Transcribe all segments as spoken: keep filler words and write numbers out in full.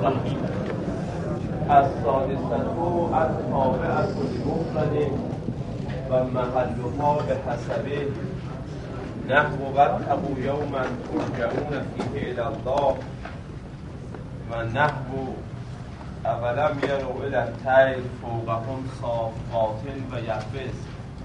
الرحیم. السادسة التابعة لمفرد و محلها به حسبه نحو واتقوا یوما ترجعون فیه الی الله و نحو اولم یروا الی الطیر فوقهم صافات و یقبض.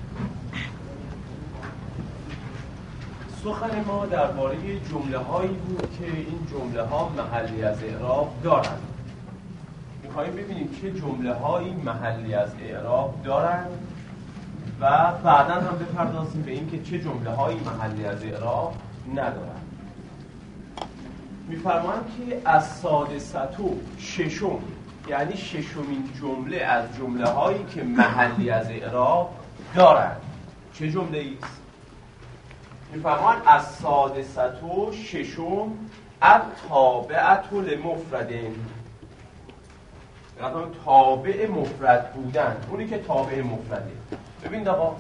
سخن ما درباره جمله هایی بود که این جمله ها محلی از اعراب دارند. میخواییم ببینیم چه جمله هایی محلی از اعراب دارند و بعدا هم بپردازیم به این که چه جمله هایی محلی از اعراب ندارند. میفرمایند که از سادستو ششم، یعنی ششمین جمله از جمله هایی که محلی از اعراب دارند چه جمله ایست؟ میفرمایند از سادستو ششم التابعة لمفردین، یعنی تابع مفرد بودن، اونی که تابع مفرده. ببین آقا،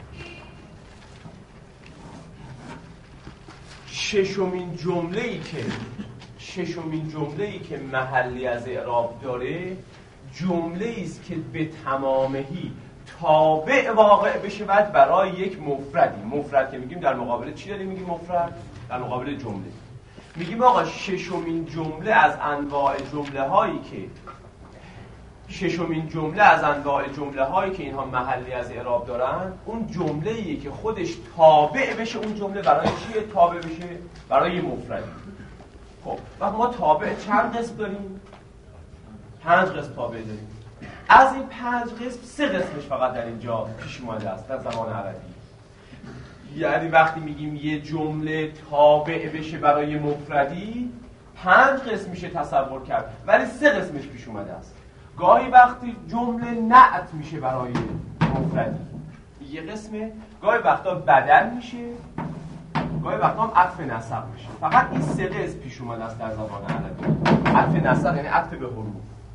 ششمین جمله‌ای که ششمین جمله‌ای که محلی از اعراب داره جمله‌ای است که به تمامهی تابع واقع بشه بعد برای یک مفردی. مفرد که میگیم در مقابل چی داریم میگیم مفرد؟ در مقابل جمله. میگیم آقا ششمین جمله از انواع جمله هایی که ششمین جمله از انواع جمله هایی که اینها محلی از اعراب دارن اون جمله ایه که خودش تابع بشه. اون جمله برای چیه تابع بشه؟ برای مفردی. خب وقت ما تابع چند قسم داریم؟ پنج قسم تابع داریم. از این پنج قسم سه قسمش فقط در اینجا پیش اومده است در زبان عربی. یعنی وقتی میگیم یه جمله تابع بشه برای مفردی پنج قسم میشه تصور کرد، ولی سه قسمش پیش اومده است. گاهی وقتی جمله نعت میشه برای مفردی یه قسمه، گاهی وقتا بدل میشه، گاهی وقتا هم عطف نسق میشه. فقط این سه قسم پیش اومده است در زبان عربی. عطف نسق یعنی عطف به حروف.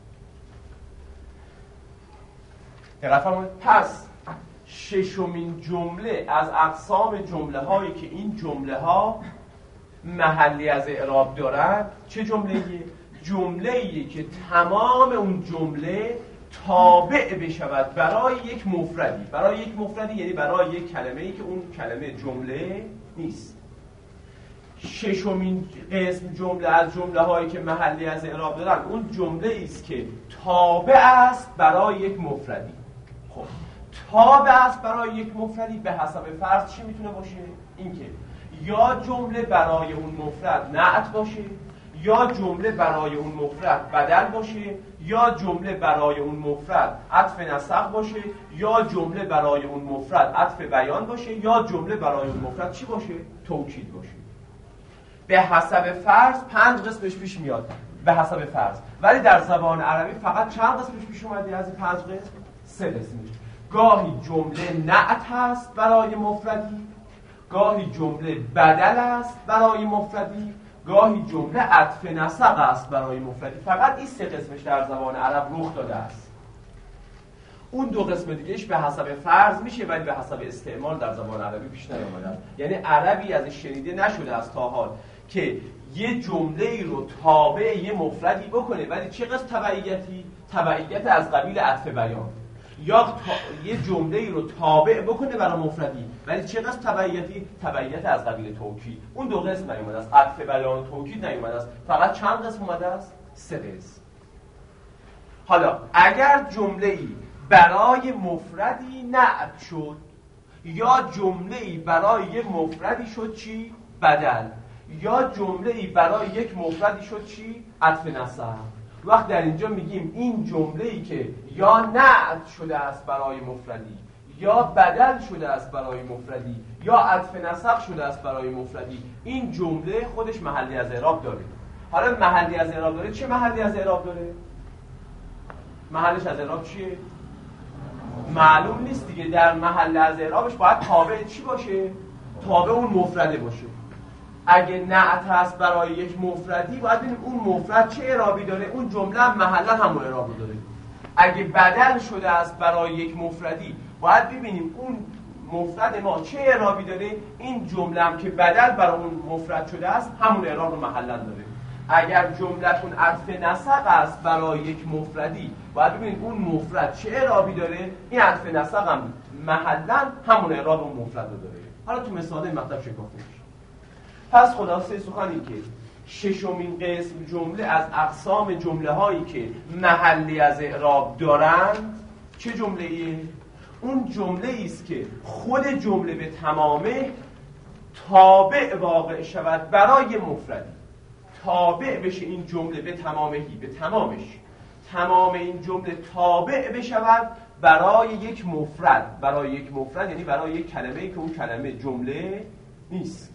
پس ششمین جمله از اقسام جمله هایی که این جمله ها محلی از اعراب دارند چه جمله‌ایه؟ جمله‌ایه که تمام اون جمله تابع بشود برای یک مفردی. برای یک مفردی یعنی برای یک کلمه‌ای که اون کلمه جمله نیست. ششمین قسم جمله از جمله هایی که محلی از اعراب دارن اون جمله است که تابع است برای یک مفردی. خب تابع است برای یک مفردی به حسب فرض چی میتونه باشه؟ اینکه یا جمله برای اون مفرد نعت باشه، یا جمله برای اون مفرد بدل باشه، یا جمله برای اون مفرد عطف نسق باشه، یا جمله برای اون مفرد عطف بیان باشه، یا جمله برای اون مفرد چی باشه؟ توکید باشه. به حسب فرض پنج قسمش پیش میاد به حسب فرض، ولی در زبان عربی فقط چند قسمش پیش اومده از این پنج قسم؟ سه قسمش. گاهی جمله نعت هست برای مفردی، گاهی جمله بدل است برای مفردی، گاهی جمله عطف نسق است برای مفردی. فقط این سه قسمش در زبان عرب رخ داده است. اون دو قسم دیگهش به حسب فرض میشه ولی به حسب استعمال در زبان عربی پیش نیامده. یعنی عربی ازش شنیده نشده است تا حال که یه جمله ای رو تابع یه مفردی بکنه ولی چه قسم تبعیتی؟ تبعیت از قبیل عطف بیان. یا تا... یه جمله ای رو تابع بکنه برای مفردی ولی چه قسم تبعیتی؟ تبعیت از قبیل توکید. اون دو قسم نیومده است. عطف بیان و توکید نیومده است. فقط چند قسم اومده است؟ سه قسم. حالا اگر جمله ای برای مفردی نعت شد یا جمله ای برای یک مفردی شد چی؟ بدل. یا جمله ای برای یک مفردی شد چی؟ عطف نسق. وقت در اینجا میگیم این جمله ای که یا نعت شده است برای مفردی، یا بدل شده است برای مفردی، یا عطف نسق شده است برای مفردی، این جمله خودش محلی از اعراب داره. حالا محلی از اعراب داره چه محلی از اعراب داره؟ محلش از اعراب چیه؟ معلوم نیست دیگه. در محل از اعرابش باید تابع چی باشه؟ تابع اون مفرده باشه. اگه نعت هست برای یک مفردی باید ببینیم اون مفرد چه اعرابی داره، اون جمله هم محلا همون اعراب داره. اگه بدل شده است برای یک مفردی باید ببینیم اون مفرد ما چه اعرابی داره، این جمله هم که بدل برای اون مفرد شده است همون اعراب رو محلا داره. اگر جملتون عطف نسق است برای یک مفردی، باید ببینید اون مفرد چه اعرابی داره. این عطف نسق هم محلا همون اعراب اون مفرد رو داره. حالا تو مثال مطلب شکافته میشه. پس خلاصه سخن این که ششمین قسم جمله از اقسام جمله هایی که محلی از اعراب دارند چه جمله ایه؟ اون جمله ایست که خود جمله به تمامه تابع واقع شود برای مفردی. تابع بشه این جمله به تمامهی، به تمامش تمام این جمله تابع بشود برای یک مفرد. برای یک مفرد یعنی برای یک کلمه‌ای که اون کلمه جمله نیست.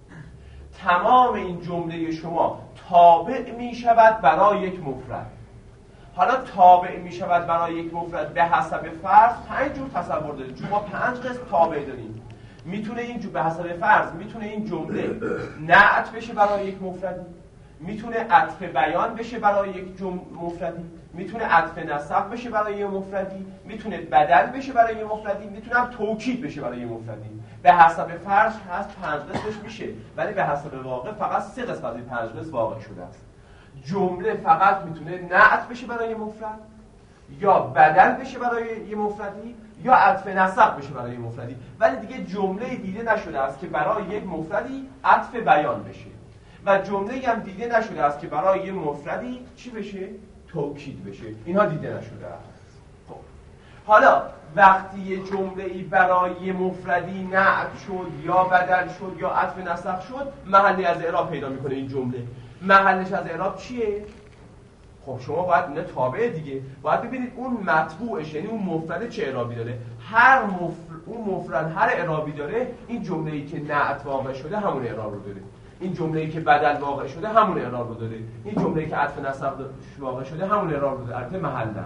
تمام این جمله شما تابع می شود برای یک مفرد. حالا تابع می شود برای یک مفرد به حسب فرض پنج جور تصور داریم. چون ما پنج قسم تابع داریم. میتونه این جو به حسب فرض میتونه این جمله نعت بشه برای یک مفردی، میتونه عطف بیان بشه برای یک جمله مفردی، میتونه عطف نسق بشه برای یک مفردی، میتونه بدل بشه برای یک مفردی، میتونه هم توکید بشه برای یک مفردی. به حسب فرض هست پنج قسمش میشه، ولی به حسب واقع فقط سه قسم از این پنج قسم واقع شده است. جمله فقط میتونه نعت بشه برای یک مفرد، یا بدل بشه برای یک مفردی، یا عطف نسق بشه برای یک مفردی. ولی دیگه جمله دیده نشده است که برای یک مفردی عطف بیان بشه، و جمله هم دیده نشده است که برای یک مفردی چی بشه؟ توکید بشه. اینها دیده نشده است. خب حالا وقتی یه جمله‌ای برای یه مفردی نعت شد یا بدل شد یا عطف نسق شد، محلی از اعراب پیدا میکنه. این جمله محلش از اعراب چیه؟ خب شما باید اینه تابع دیگه، باید ببینید اون مطبوعش یعنی اون مفرد چه اعرابی داره. هر مفر... اون مفرد هر اعرابی داره، این جمله‌ای که نعت واقع شده همون اعراب رو داره. این جمله‌ای که بدل واقع شده همون اعراب رو داره. این جمله‌ای که عطف نسق واقع شده همون اعراب رو داره. البته محلا.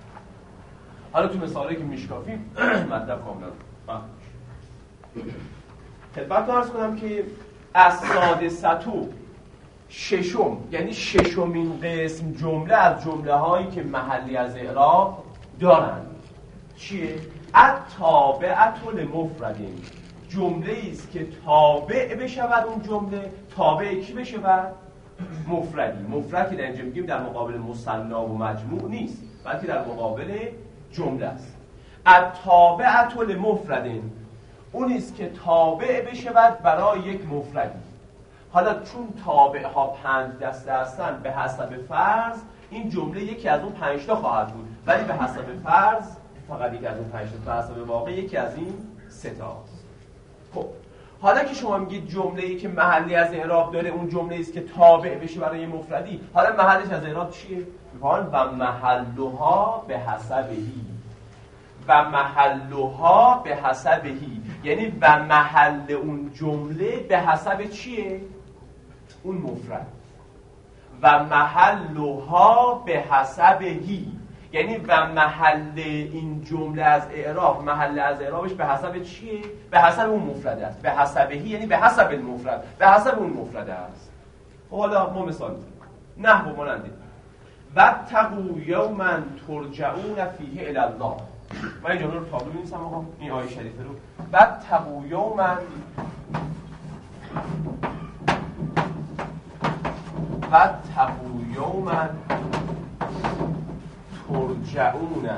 حالا تو مثالی که میشکافیم مطلب کاملا فهم میشه. خدمتتون عرض کنم که السادسةو ششم، یعنی ششمین قسم جمله از جمله هایی که محلی از اعراب دارند چیه؟ التابعة لمفردین، جمله ایست که تابع بشود. اون جمله تابع کی بشود؟ مفردی. مفرد که در اینجا میگیم در مقابل مثنی و مجموع نیست، بلکه در مقابل جمله است. التابعة لمفردین، اون است که تابع بشود برای یک مفردی. حالا چون تابع ها پنج دسته هستن، به حسب فرض این جمله یکی از اون پنج تا خواهد بود، ولی به حسب فرض فقط یکی از اون پنج تا، به حسب واقع یکی از این سه تاست. خب حالا که شما میگید جمله‌ای که محلی از اعراب داره اون جمله‌ای است که تابع بشه برای مفردی، حالا محلش از اعراب چیه؟ میگن و محلها به حسبهی، و محلها به حسبهی، یعنی و محل اون جمله به حسب چیه؟ اون مفرد. و محلها به حسبهی، یعنی و محل این جمله از اعراب، محل از اعرابش به حسب چیه؟ به حسب اون مفرد است. به حسبهی یعنی به حسب المفرد، به حسب اون مفرد است. حالا ما مثال میزنیم. نحو مانند واتقوا یوما ترجعون فیه الی الله. من این جمله رو تابلو می‌نویسم آقا، این آیه شریفه رو. واتقوا یوما واتقوا یوما ترجعون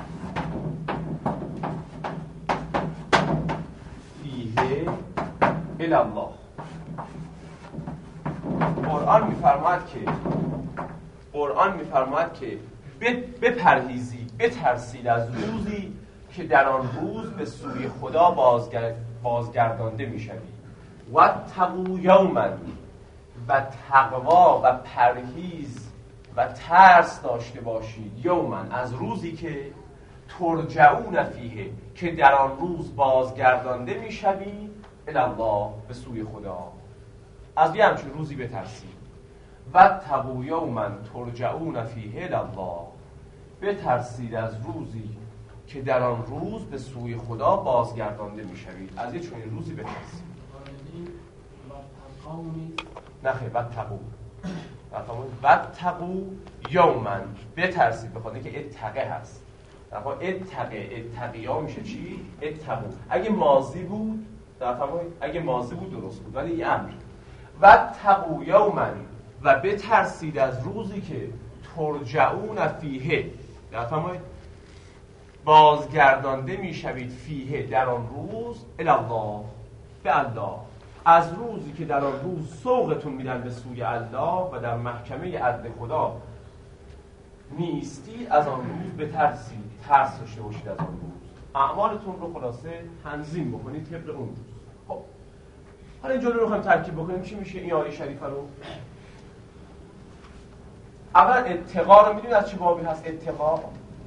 فیه الی الله. قرآن می‌فرماید که قرآن می‌فرماید که بپرهیزید، بترسید از روزی که در آن روز به سوی خدا بازگرد بازگردانده می‌شوید. واتقوا یوما، و تقوا و پرهیز و ترس داشته باشید، یوما از روزی که ترجعون فیه، که در آن روز بازگردانده می‌شوید، الی الله به سوی خدا. از یه همچین روزی بترسید. واتقوا یوما ترجعون فیه الی الله، بترسید از روزی که در آن روز به سوی خدا بازگردانده می‌شوید. از یه چنین روزی بترسید. نه خیر، واتقوا واتقوا یوما، بترسید، بخاطر اینکه اتقه هست. در واقع اتقه اتقیا میشه چی؟ اتقوا. اگه ماضی بود در واقع اگه ماضی بود درست بود، ولی این امر. واتقوا یوما، و بترسید از روزی که ترجعون فیه، نفهمید بازگردانده میشوید فیه در آن روز الله، به الله، از روزی که در آن روز سوقتون میدن به سوی الله و در محکمه عدل خدا نیستید، از آن روز بترسید، ترس داشته باشید از آن روز، اعمالتون رو خلاصه تنظیم بکنید طبق اون روز. خب حالا این جلو رو خواهیم ترکیب بکنیم. چی میشه این آیه شریفه رو؟ اول اتقا رو میدونید از چه بابی هست؟ اتقا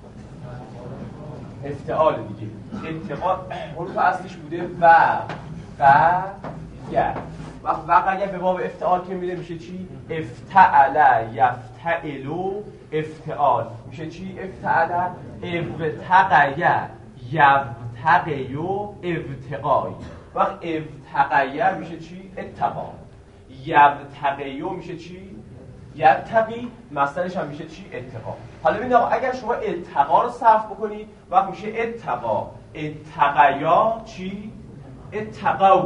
افتعال دیگه. اتقا حروف اصلیش بوده و و گر، وقت وقت اگر به باب افتعال که میره میشه چی؟ افتعل یفتعلو افتعال میشه چی؟ افتعل ابتقی یبتقیو ابتقای، وقت ابتقیه میشه چی؟ اتقا. یبتقیو میشه چی؟ یبتقی، مصدرش هم میشه چی؟ اتقا. حالا ببینید اگر شما اتقا رو صرف بکنید وقت میشه اتقا، اتقیا چی؟ اتقاو.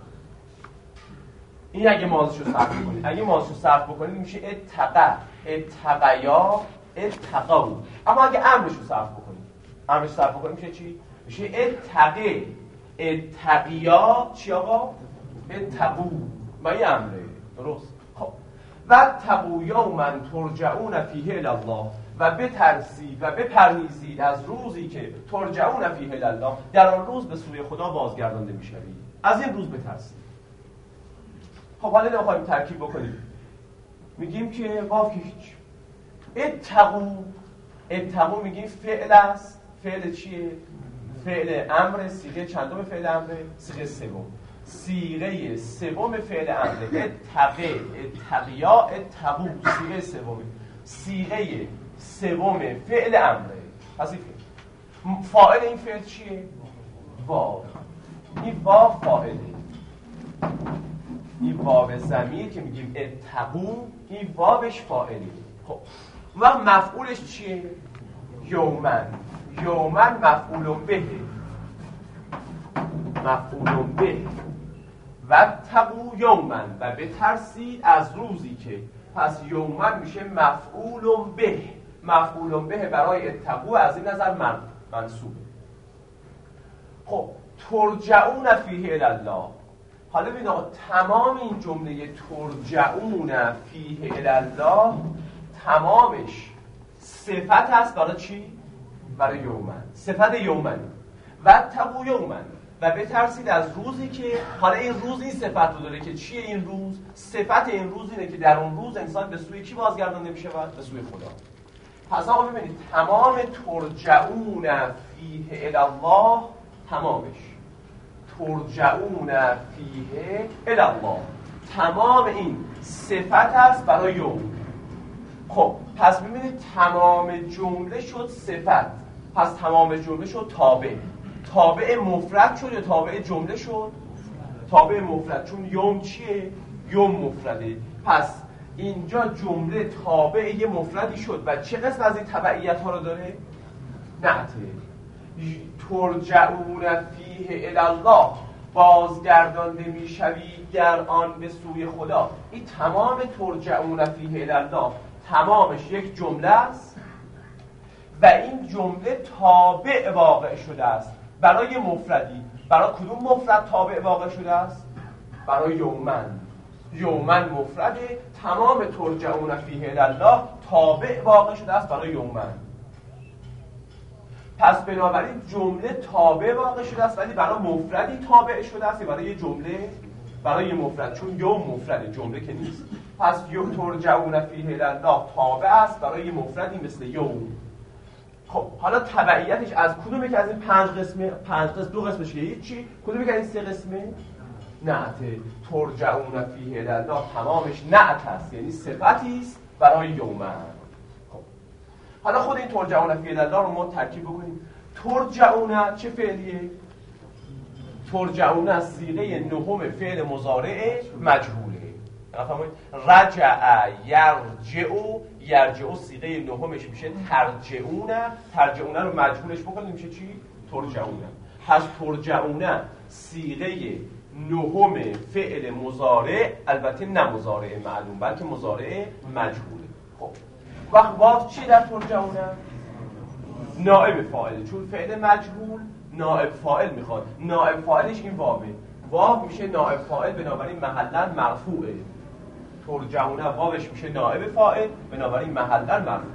این اگه ماضیش رو صرف بکنید، اگه ماضیش رو صرف بکنید میشه اتقا، اتقیا اتقاو. اما اگه امرش رو صرف بکنید، امرش رو صرف بکنید میشه چی؟ میشه اتقی، اتقیا چی آقا؟ اتقو. ما این امره، درست؟ خب و تقو یوما ترجعون فیه الی الله، و بترسید و بپرهیزید از روزی که ترجعون فیه الی الله، در آن روز به سوی خدا بازگردانده میشوید. از این روز بترسید. خب حالا نمیخوایم ترکیب بکنیم، میگیم که واو که هیچ. اتقو، اتقو میگیم فعل است. فعل چیه؟ فعل امر. صیغه چندم فعل امر؟ صیغه سوم. صیغه سوم فعل امر اتقی، اتقیا، اتقو، صیغه سوم. صیغه سوم فعل امره. پس این فاعل این فعل چیه؟ واو. این واو فاعله. این واو ضمیر که میگیم اتقو، این واوش فاعله. خب و مفعولش چیه؟ یومن. یومن مفعول به، مفعول به. و تقو یومن، و بترسید از روزی که، پس یومن میشه مفعول به. مفعول به برای اتقو از این نظر من منصوبه. خب ترجعون فیه الی الله. حالا ببین آقا تمام این جمله ترجعون فیه الی الله تمامش صفت هست برای چی؟ برای یومن. صفت یومن. و تقو یومن، و بترسید از روزی که، حالا این روز این صفت رو داره که چیه این روز؟ صفت این روز اینه که در اون روز انسان به سوی کی بازگردانده میشه؟ به سوی خدا. پس آقا ببینید تمام ترجعون فیه الی الله، تمامش ترجعون فیه الی الله، تمام این صفت است برای یوم. خب پس ببینید تمام جمله شد صفت، پس تمام جمله شد تابع. تابع مفرد شد یا تابع جمله شد؟ تابع مفرد، چون یوم چیه؟ یوم مفرده. پس اینجا جمله تابع یه مفردی شد و چه قسم از این تبعیت ها رو داره؟ نعته. ترجعون فیه الی الله، بازگردانده میشوید در آن به سوی خدا. این تمام ترجعون فیه الی الله تمامش یک جمله است و این جمله تابع واقع شده است برای مفردی. برای کدوم مفرد تابع واقع شده است؟ برای یومن. یومن مفرده، تمام ترجعون فیه الی الله تابع واقع شده است برای یومن. پس بنابراین جمله تابع واقع شده است ولی برای مفردی تابع شده است، برای یه جمله، برای یه مفرد، چون یوم مفرده جمله که نیست. پس یوم ترجعون فیه الی الله تابع است برای یه مفردی مثل یوم. خب حالا تبعیتش از کدوم که از این پنج قسمه؟ پنج قسم، دو قسمش یه چی؟ کدوم که از این سه قسمه؟ نعت. ترجعون فیه الی الله تمامش نعت است، یعنی صفتی است برای یومن. خب حالا خود این ترجعون فیه الی الله رو ما ترکیب بکنیم. ترجعون چه فعلیه؟ ترجعون از صیغه نهم فعل مضارع مجهوله. فهمید؟ رجع یرجع، یرجع صیغه نهمش میشه ترجعون. ترجعون رو مجهولش بکنیم میشه چی؟ ترجعون. پس ترجعون صیغه نهم فعل مضارع، البته نه مضارع معلوم بلکه مضارع مجهوله. خب وقت واو چی در ترجمونه؟ نائب فاعل، چون فعل مجهول نائب فاعل میخواد، نائب فاعلش این واوه، واو میشه نائب فاعل، بنابراین محلا مرفوعه. ترجمونه واوش میشه نائب فاعل، بنابراین محلا مرفوع.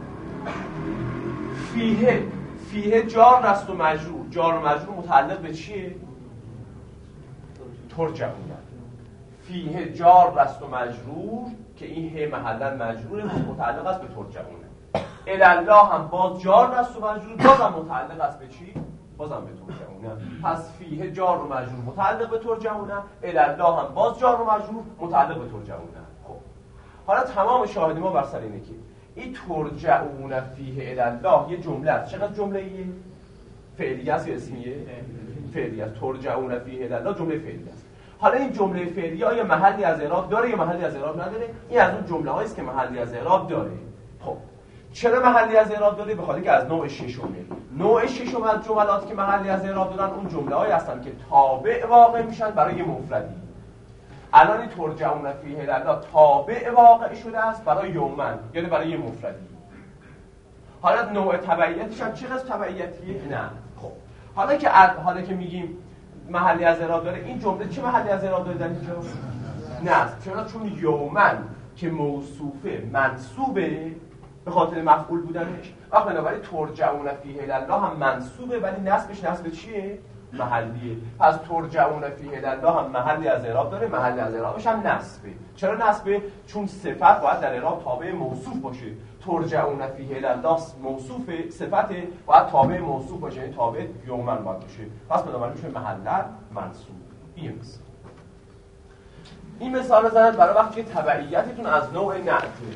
فیه، فیه جار است و مجرور، جار و مجرور متعلق به چیه؟ ترجمونه. فیه جار است و مجرور که این ه محلا مجرور متعلق است به ترجمونه. الاله هم باز جار است و مجرور، بازم متعلق است به چی؟ بازم به ترجمونه. پس فیه جار و مجرور متعلق به ترجمونه، الاله هم باز جار و مجرور متعلق به ترجمونه. خب حالا تمام شاهد ما بر سر اینه که این ترجعون فیه الاله یه جمله است. چقدر جمله ایه؟ فعلیه است یا اسمیه؟ فعلیه است. ترجعون فیه الاله جمله فعلیه است. حالا این جمله فعلیه آیا محلی از اعراب داره یا محلی از اعراب نداره؟ این از اون جمله هایی است که محلی از اعراب داره. خب چرا محلی از اعراب داره؟ به خاطر که از نوع ششمه. نوع ششم از جملات که محلی از اعراب دارن اون جمله هایی هستن که تابع واقع میشن برای مفردی. الان این ترجعون فیه الاله تابع واقع شده است برای یومن، یعنی برای مفردی. حالا نوع تبعیتش هم چه قسم تبعیتیه؟ نه. خب حالا که حالا که میگیم محلی از اعراب داره، این جمله چه محلی از اعراب داره در اینجا؟ نه. چرا؟ چون یومن که موصوفه منصوبه به خاطر مفعول بودنش، و بنابراین ترجعون فیه الاله هم منصوبه ولی نصبش نصب چیه؟ محلیه. پس ترجعون فیه الاله هم محلی از اعراب داره، محلی از اعرابش هم نصبه. چرا نصبه؟ چون صفت باید در اعراب تابع موصوف باشه. ترجعون فیه الاله موصوف صفته باید تابع موصوف باشه، یعنی تابع یومن باید باشه. پس بنابراین میشه محلا منصوب. این مثال این مثال رو زنید برای وقتی که تبعیتتون از نوع نعته.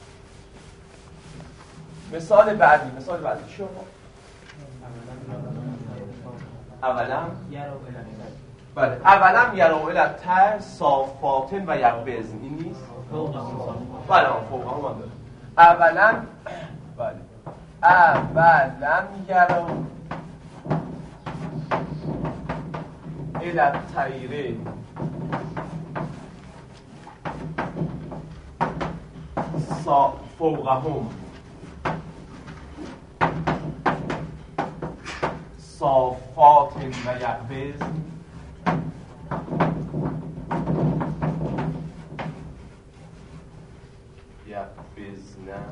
مثال بعدی، مثال بعدی چی شما؟ اولم بله اولم یرو الاتر صافاتن و یقبزن، این نیست؟ بله فوق هم داره. اولم بله اولم یرو الاتر فوقهم صافات و یقبزن یقبزن.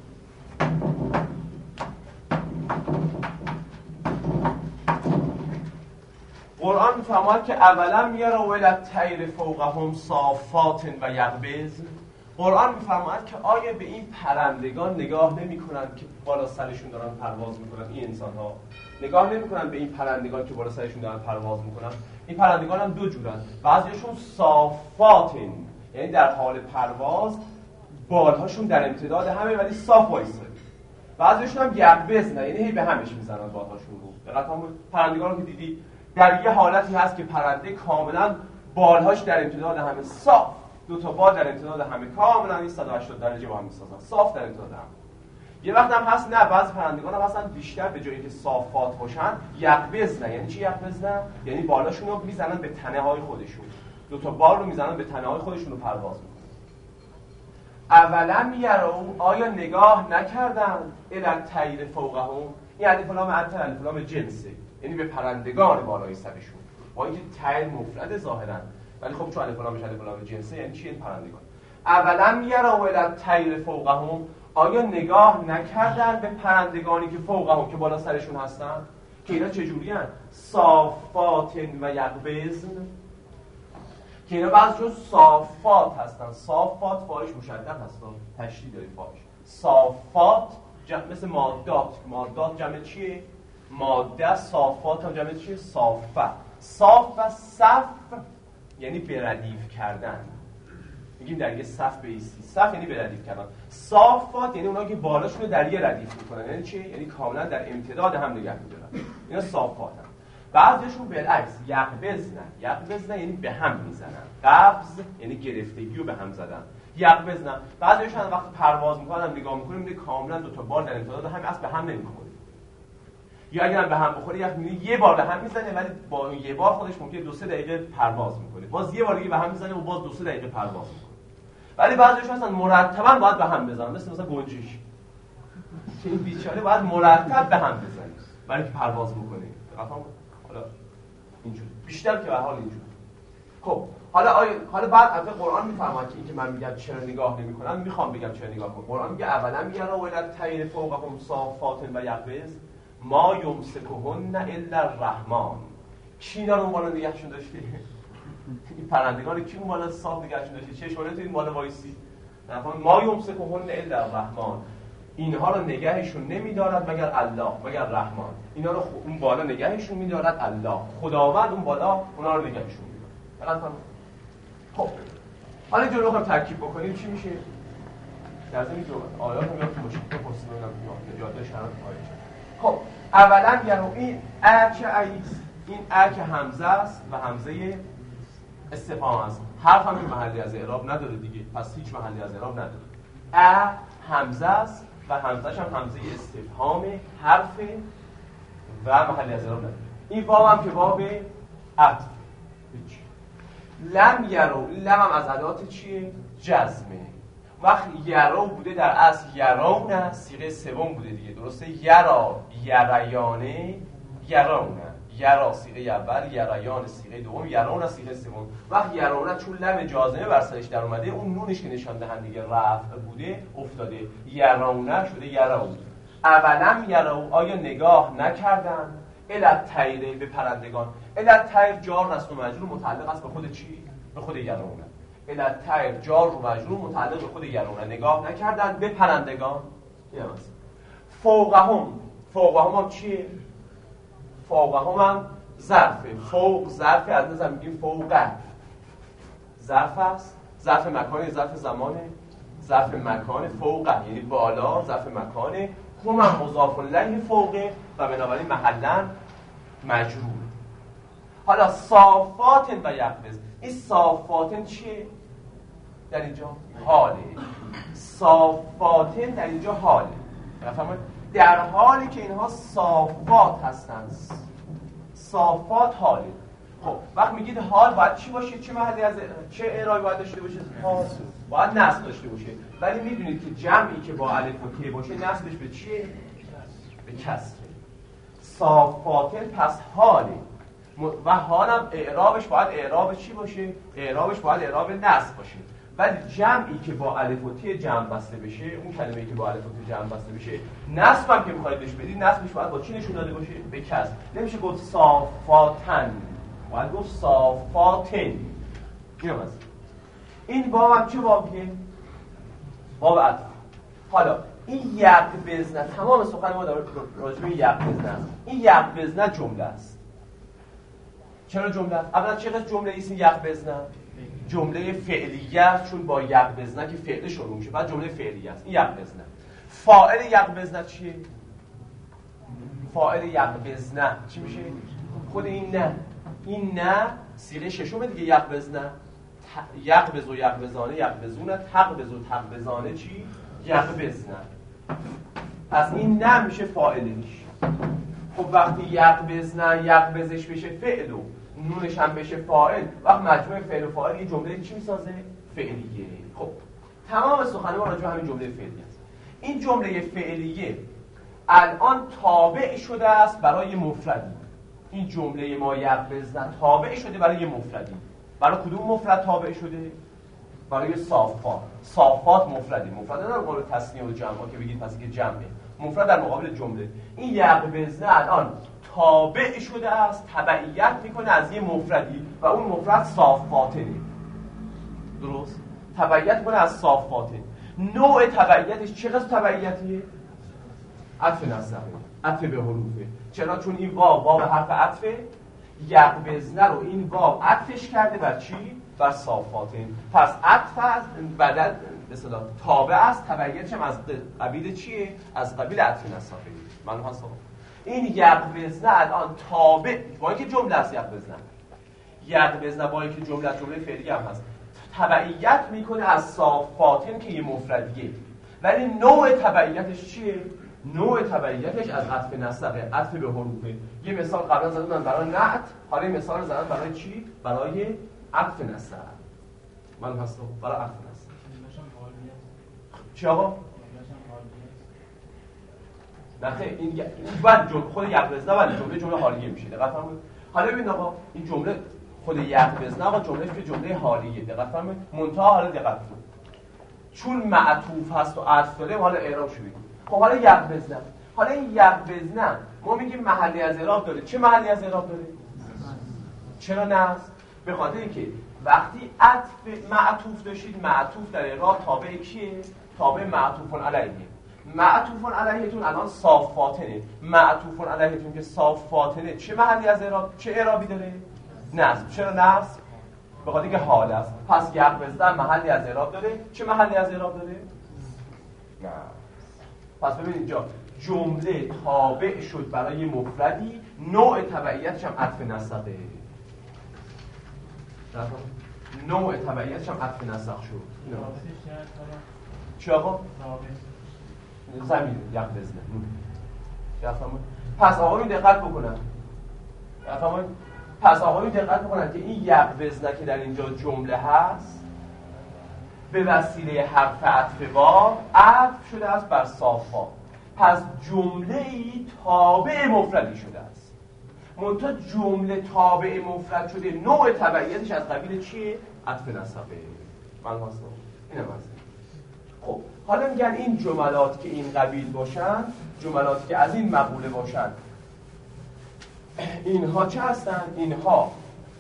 قرآن میفرماید که اولم یرو الطیر فوقهم صافات و یقبزن. قرآن میفرماید که آیا به این پرندگان نگاه نمی‌کنند که بالا سرشون دارن پرواز میکنن؟ این انسان ها نگاه نمی‌کنن به این پرندگان که بالا سرشون دارن پرواز میکنن؟ این پرندگان هم دو جورن، بعضیشون صافاتن یعنی در حال پرواز بالهاشون در امتداد همه ولی صاف وایسه، بعضیشون هم یقبزن یعنی هی به همش میزنن بالهاشون رو. دقیقاً هم پرندگان رو که دیدی در یه حالتی هست که پرنده کاملا بالهاش در امتداد همه صاف، دو تا بال در امتداد همه کاملا صد و هشتاد درجه با هم میسازن، صاف در امتداد هم. یه وقت هم هست نه، بعضی پرندگان هم هستن بیشتر به جایی که صافات باشن یقبزن. یعنی چی یقبزن؟ یعنی بالاشون رو میزنن به تنه های خودشون، دو تا بال رو میزنن به تنه های خودشون رو پرواز میکنن. اولم یرو آیا نگاه نکردن الطیر فوقهم، یعنی فلام الطیر یعنی فلام جنسه، یعنی به پرندگان بالای سرشون، با اینکه طیر مفرد ظاهرا ولی خب چون فلام بشه فلام جنسه یعنی چی؟ این پرندگان. اولم یرو الطیر فوقهم آیا نگاه نکردن به پرندگانی که فوقهم که بالا سرشون هستن که اینا چجوری هستن؟ صافات و یقبزن، که اینا بعضیشون صافات هستن. صافات فاعلش مشدد هستن، تشدید داره فاعلش. صافات جمع مثل مادات، مادات جمع چیه؟ ماده. صافات هم جمع چیه؟ صافه. صاف و صف یعنی بردیف کردن. میگیم در یه صف بایستی، صف یعنی بردیف کردن. صافات یعنی اونها که بالاشون رو در یه ردیف میکنن، یعنی چی؟ یعنی کاملا در امتداد هم نگه میدارن. اینا صافات هم. بعضیشون بالعکس یقبزن، یقبزن یعنی به هم میزنن. قبض یعنی گرفتگی رو به هم زدن. یقبزن بعضیشون وقتی پرواز میکنن نگاه میکنیم میبینی کاملا دو تا بال در امتداد هم اصلا به هم نمیخوره. یا اگر به هم بخوره یک میبینی یه بار به هم میزنه ولی با اون یه بار خودش ممکنه دو سه دقیقه پرواز میکنه، باز یه بار دیگه به هم میزنه و باز دو سه دقیقه پرواز میکنه. ولی بعضیش هستن مرتبا باید به هم بزنن، مثل مثلا گنجیش که این بیچاره باید مرتب به هم بزنه برای اینکه پرواز بکنه. حالا اینجوری بیشتر که به حال اینجوری. خب حالا آیا حالا بعد البته قرآن میفرماد که اینکه من میگم چرا نگاه نمی‌کنن، میخوام بگم چرا نگاه کن. قرآن میگه اولا میگه ولت طیر فوقهم صافات و یقبض ما یمسکهن الا الرحمن. کی اینا رو اون بالا نگهشون داشته؟ این پرندگان کی اون بالا صاف نگهشون داشته؟ چه شونه تو این بالا وایسی؟ نفهم ما یمسکهن الا الرحمن. اینها رو نگهشون نمیدارد مگر الله، مگر رحمان. اینا رو اون بالا نگهشون میدارد الله، خداوند اون بالا اونا رو نگهشون میدارد. خب حالا جلو بخوایم ترکیب بکنیم چی میشه؟ در ضمن جو آیات رو میاد تو مشکل پرسیدن میاد یادداشت شرط آیات. خب اولا یعنی این ا که ایست، این ا که همزه است و همزه استفهام است. حرف هم محلی از اعراب نداره دیگه، پس هیچ محلی از اعراب نداره. ا همزه است و همزه‌ش هم همزه استفهام، حرف و محلی از اعراب نداره. این واو هم که واو عطف. لم یرو، لم هم از ادات چیه؟ جزمه. وقت یرو بوده در اصل یرونه، صیغه سوم بوده دیگه، درسته؟ یرا، یریانه، یرونه. یرا صیغه اول، یریان صیغه دوم، یرونه صیغه سوم. وقت یرونه چون لم جازمه بر سرش در اومده، اون نونش که نشان دهنده رفع بوده افتاده، یرونه شده یرو. اولم یرو، آیا نگاه نکردن؟ علت طیره، به پرندگان. علت طیر جار است و مجرور متعلق است به خود چی؟ به خود یرونه. علت طیر جار و مجرور متعلق به خود یرونه. نگاه نکردن به پرندگان. این هم هست. فوقهم، فوقهم هم چیه؟ فوقهم هم ظرفه. فوق ظرف، از نظر میگیم فوقه ظرف است، ظرف مکانه، ظرف زمانه، ظرف مکانه. فوقه یعنی بالا، ظرف مکانه. هم هم مضاف الیه فوقه و بنابراین محلا مجرور. حالا صافات و یقبض، این صافات چیه؟ در اینجا حاله. صافات در اینجا حاله. در حالی که اینها صافات هستند. صافات حاله. خب وقت میگید حال باید چی باشه؟ چه محلی از چه اعرابی باید داشته باشه؟ حال باید نصب داشته باشه. ولی میدونید که جمعی که با الف و ت باشه نصبش به چیه؟ به کسره. صافات پس حاله. و حالم اعرابش باید اعراب چی باشه؟ اعرابش باید اعراب نصب باشه. ولی جمعی که با الف و ت جمع بسته بشه، اون کلمه‌ای که با الف و ت جمع بسته بشه، نصب هم که می‌خواید بهش بدید، نصبش باید با چی نشون داده باشه؟ به کسر. نمیشه گفت صافاتن، باید گفت صافاتن. اینم هست. این واو هم چه واویه؟ واو عطف. حالا این یقبضن، تمام سخن ما راجع به یقبضن است. این یقبضن جمله است. چرا جمله است؟ اولا چقدر جمله است این یقبضن؟ جمله فعلیه، چون با یقبضن که فعل شروع میشه، بعد جمله فعلیه است. این یقبضن. فاعل یقبضن چیه؟ فاعل یقبضن چی میشه؟ خود این نه. این نه صیغه ششم دیگه یقبضن. یقبض و یقبضانه یقبضونه، تقبض و تقبضانه چی؟ یقبضن. پس این نه میشه فاعلش. خب وقتی یقبضن یقبضش بشه فعل و نونش هم بشه فاعل، وقت مجموع فعل و فاعل یه جمله چی میسازه؟ فعلیه. خب تمام سخن ما راجع به همین جمله فعلیه است. این جمله فعلیه الان تابع شده است برای مفردی. این جمله ما یقبضن تابع شده برای مفردی. برای کدوم مفرد تابع شده؟ برای صافات. صافات مفردی. مفرد در مقابل تثنیه و جمع که بگید پس که جمعه. مفرد در مقابل جمله. این یقبضن الان تابع شده است، تبعیت میکنه از یه مفردی و اون مفرد صافاتنه. درست؟ تبعیت کنه از صافاته. نوع تبعیتش چقدر تبعیتیه؟ عطف نسبه، عطف به حروفه. چرا؟ چون این واو واو حرف عطفه، یقبضن رو این واو عطفش کرده بر چی؟ بر صافاته. پس عطف از بدل به اصطلاح تابع است، تبعیتش هم از قبیل چیه؟ از قبیل عطف نسبه. معلوم هست؟ این یقبضن الان تابع، با اینکه جمله است یقبضن. یقبضن با اینکه جمله جمله فعلی هم هست. تبعیت میکنه از صافاتن که یه مفردیه. ولی نوع تبعیتش چیه؟ نوع تبعیتش از عطف نسقه، عطف به حروفه. یه مثال قبلا زدم برای نعت، حالا یه مثال زدم برای چی؟ برای عطف نسق. من هستم برای عطف نسق. چی آقا؟ نه خیلی این بعد جمله خود یقبزنه ولی جمله جمله حالیه میشه. دقت فرمایید. حالا ببین آقا این جمله خود یقبزنه آقا جملهش که جمله حالیه. دقت فرمایید. منتها حالا دقت کنید. چون معطوف هست و عطف داره حالا اعراب شده. خب حالا یقبزنه. حالا این یقبزنه ما میگیم محلی از اعراب داره. چه محلی از اعراب داره؟ چرا نصب؟ به خاطر اینکه وقتی عطف معطوف داشتید معطوف در اعراب تابع کیه؟ تابع معطوف علیه. معطوف علیهتون الان صافاتنه. معطوف علیهتون که صافاتنه چه محلی از اعراب چه اعرابی داره؟ نصب. چرا نصب؟ به خاطر اینکه حال است. پس یقبزنه محلی از اعراب داره. چه محلی از اعراب داره؟ نه. پس ببینید اینجا جمله تابع شد برای مفردی، نوع تبعیتش هم عطف نسقه. نوع تبعیتش هم عطف نسق شد. چی آقا؟ زمین یقبزنه. پس آقایون دقت بکنن. پس آقایون دقت بکنن که این یقبزنه که در اینجا جمله هست به وسیله حرف عطف واو عطف شده است بر صافا. پس جمله ای تابع مفردی شده است. منتها جمله تابع مفرد شده نوع تبعیتش از قبیل چیه؟ عطف نسقه. من واسه اینم هست. خب حالا میگن این جملات که این قبیل باشن، جملاتی که از این مقوله باشن، اینها چه هستن؟ اینها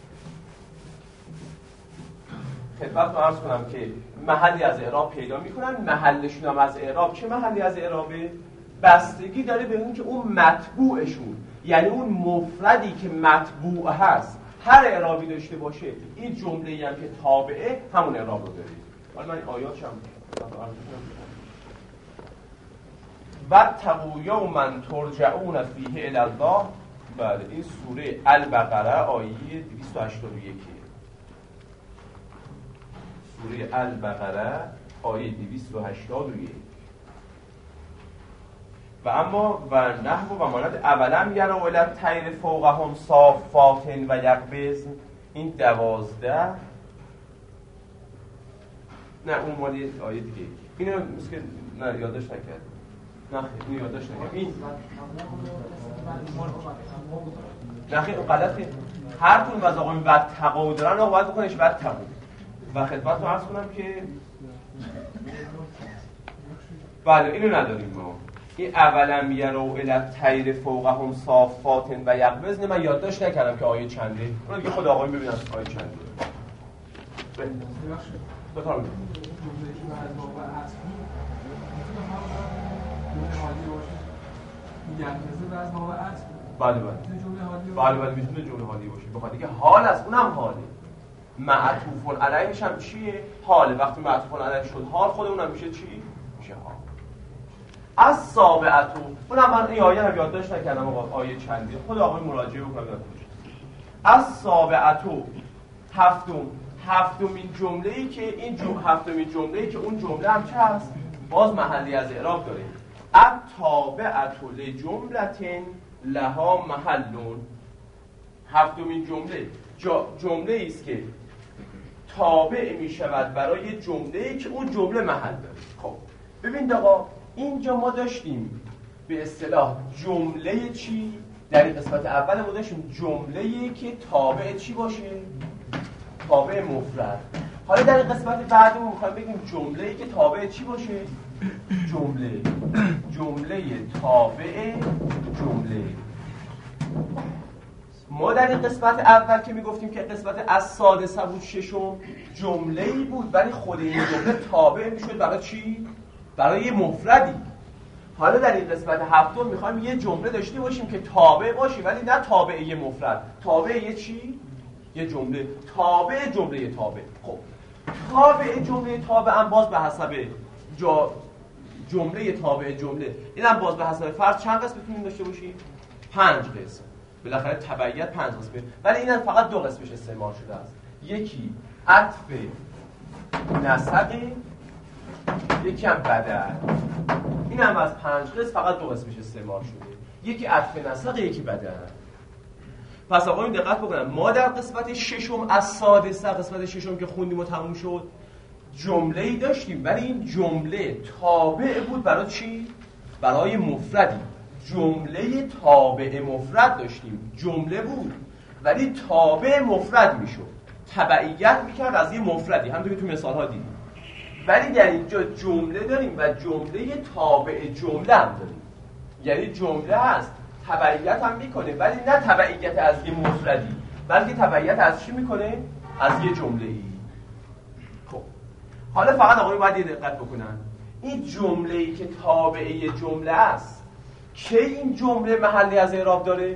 خدمت رو عرض کنم که محلی از اعراب پیدا میکنن. محلشون هم از اعراب چه محلی از اعرابه؟ بستگی داره به اون که اون مطبوعشون، یعنی اون مفردی که مطبوع هست هر اعرابی داشته باشه، این جمله‌ای هم که تابعه همون اعراب رو داره. حالا من این آیاتش هم و تقویا و من ترجعون فیه الی الله. بله این سوره البقره آیه دویست و هشتاد و یک. سوره البقره آیه دویست و هشتاد و یک. و اما و نحو و مانند اولم یرا الی الطیر فوقهم صافات و یقبضن. این دوازده نه اون مالی آیه دیگه. اینو مثل که نه یادش نکرد. نه اینو یادش نکرد. این نه خیلی غلطه. هر کدوم از آقایون بعد تقوا دارن آقا باید بکنش بعد تقوا. و خدمتتون عرض کنم که بله اینو نداریم ما. این اولم یرا الی الطیر فوقهم صافات و یقبضن من یادداشت نکردم که آیه چنده. اون دیگه خود آقایون ببینن آیه چنده. بفرمایید. بله بله. بله بله میتونه جمله حالی باشه. بخاطر اینکه حال است اونم حاله. معطوف علیهش هم چیه؟ حاله. وقتی معطوف علیه شد حال خود اونم میشه چی؟ میشه حال. از سابعتو اونم من این آیه رو یادداشت نکردم آقا آیه چندی. خود آقای مراجعه بکنید. از سابعتو هفتم هفتمین جمله‌ای که این جمله هفتمین جمله‌ای که اون جمله هم چه هست؟ باز محلی از اعراب داره. التابعة لجملة لها محلون. هفتمین جمله جمله است که تابع می شود برای جمله‌ای که اون جمله محل داره. خب ببینید آقا اینجا ما داشتیم به اصطلاح جمله چی؟ در این قسمت اول ما داشتیم جمله‌ای که تابع چی باشه؟ تابع مفرد. حالا در این قسمت بعدمون می‌خوایم بگیم جمله‌ای که تابع چی باشه؟ جمله جمله تابع جمله. ما در این قسمت اول که میگفتیم که قسمت از سادسه بود ششم جمله‌ای بود ولی خود این جمله تابع میشد برای چی؟ برای یه مفردی. حالا در این قسمت هفتم میخوایم یه جمله داشته باشیم که تابع باشه ولی نه تابع یه مفرد، تابع یه چی؟ یه جمله. تابع جمله تابع. خب تابع جمله تابع هم باز به حسب جا جمله تابع جمله اینم باز به حسب فرض چند قسم میتونیم داشته باشیم؟ پنج قسم. بالاخره تبعیت پنج قسمه ولی اینم فقط دو قسمش استعمال شده است. یکی عطف نسقی، یکی هم بدل. این هم از پنج قسم فقط دو قسمش استعمال شده، یکی عطف نسق، یکی بدل. پس آقا این دقت بکنم، ما در قسمت ششم از سادسه، قسمت ششم که خوندیم و تموم شد، جمله‌ای داشتیم ولی این جمله تابع بود برای چی؟ برای مفردی. جمله تابع مفرد داشتیم، جمله بود ولی تابع مفرد میشد، تبعیت میکرد از یه مفردی، همونطور که تو مثال ها دیدیم. ولی در اینجا جمله داریم و جمله تابع جمله هم داریم، یعنی جمله هست تبعیت هم میکنه ولی نه تبعیت از یه مفردی، بلکه تبعیت از چی میکنه؟ از یه جمله ای. خب حالا فقط آقای باید یه دقت بکنن، این جمله ای که تابعه جمله است که این جمله محلی از اعراب داره؟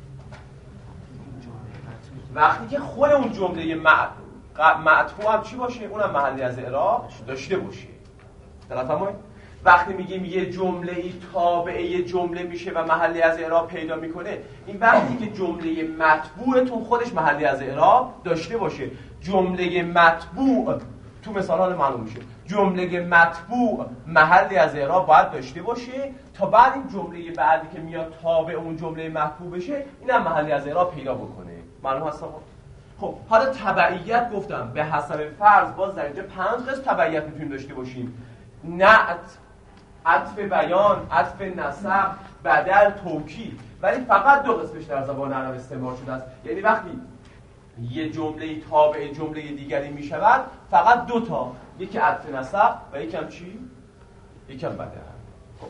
وقتی که خود اون جمله معطوف هم چی باشه؟ اونم محلی از اعراب داشته باشه. دقت فرمایید؟ وقتی میگیم یه جمله ای تابعه جمله میشه و محلی از اعراب پیدا میکنه، این وقتی که جمله مطبوعتون خودش محلی از اعراب داشته باشه. جمله مطبوع تو مثال حال معلوم میشه، جمله مطبوع محلی از اعراب باید داشته باشه تا بعد این جمله بعدی که میاد تابع اون جمله مطبوع بشه اینم محلی از اعراب پیدا بکنه. معلوم هست؟ خب حالا تبعیت گفتم به حسب فرض، باز در اینجا پنج قسم تبعیت میتونیم داشته باشیم: نعت، عطف بیان، عطف نسق، بدل، توکید. ولی فقط دو قسمش در زبان عرب استعمال شده است، یعنی وقتی یه جمله تابع جمله دیگری میشود فقط دو تا، یکی عطف نسق و یکم چی؟ یکم بدل. خب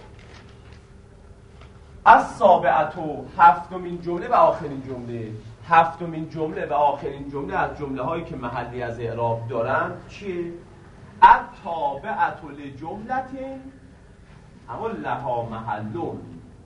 از سابعتو، هفتمین جمله و آخرین جمله. هفتمین جمله و آخرین جمله از جمله هایی که محلی از اعراب دارن چیه؟ التابعتو لجملة اما لها محلون.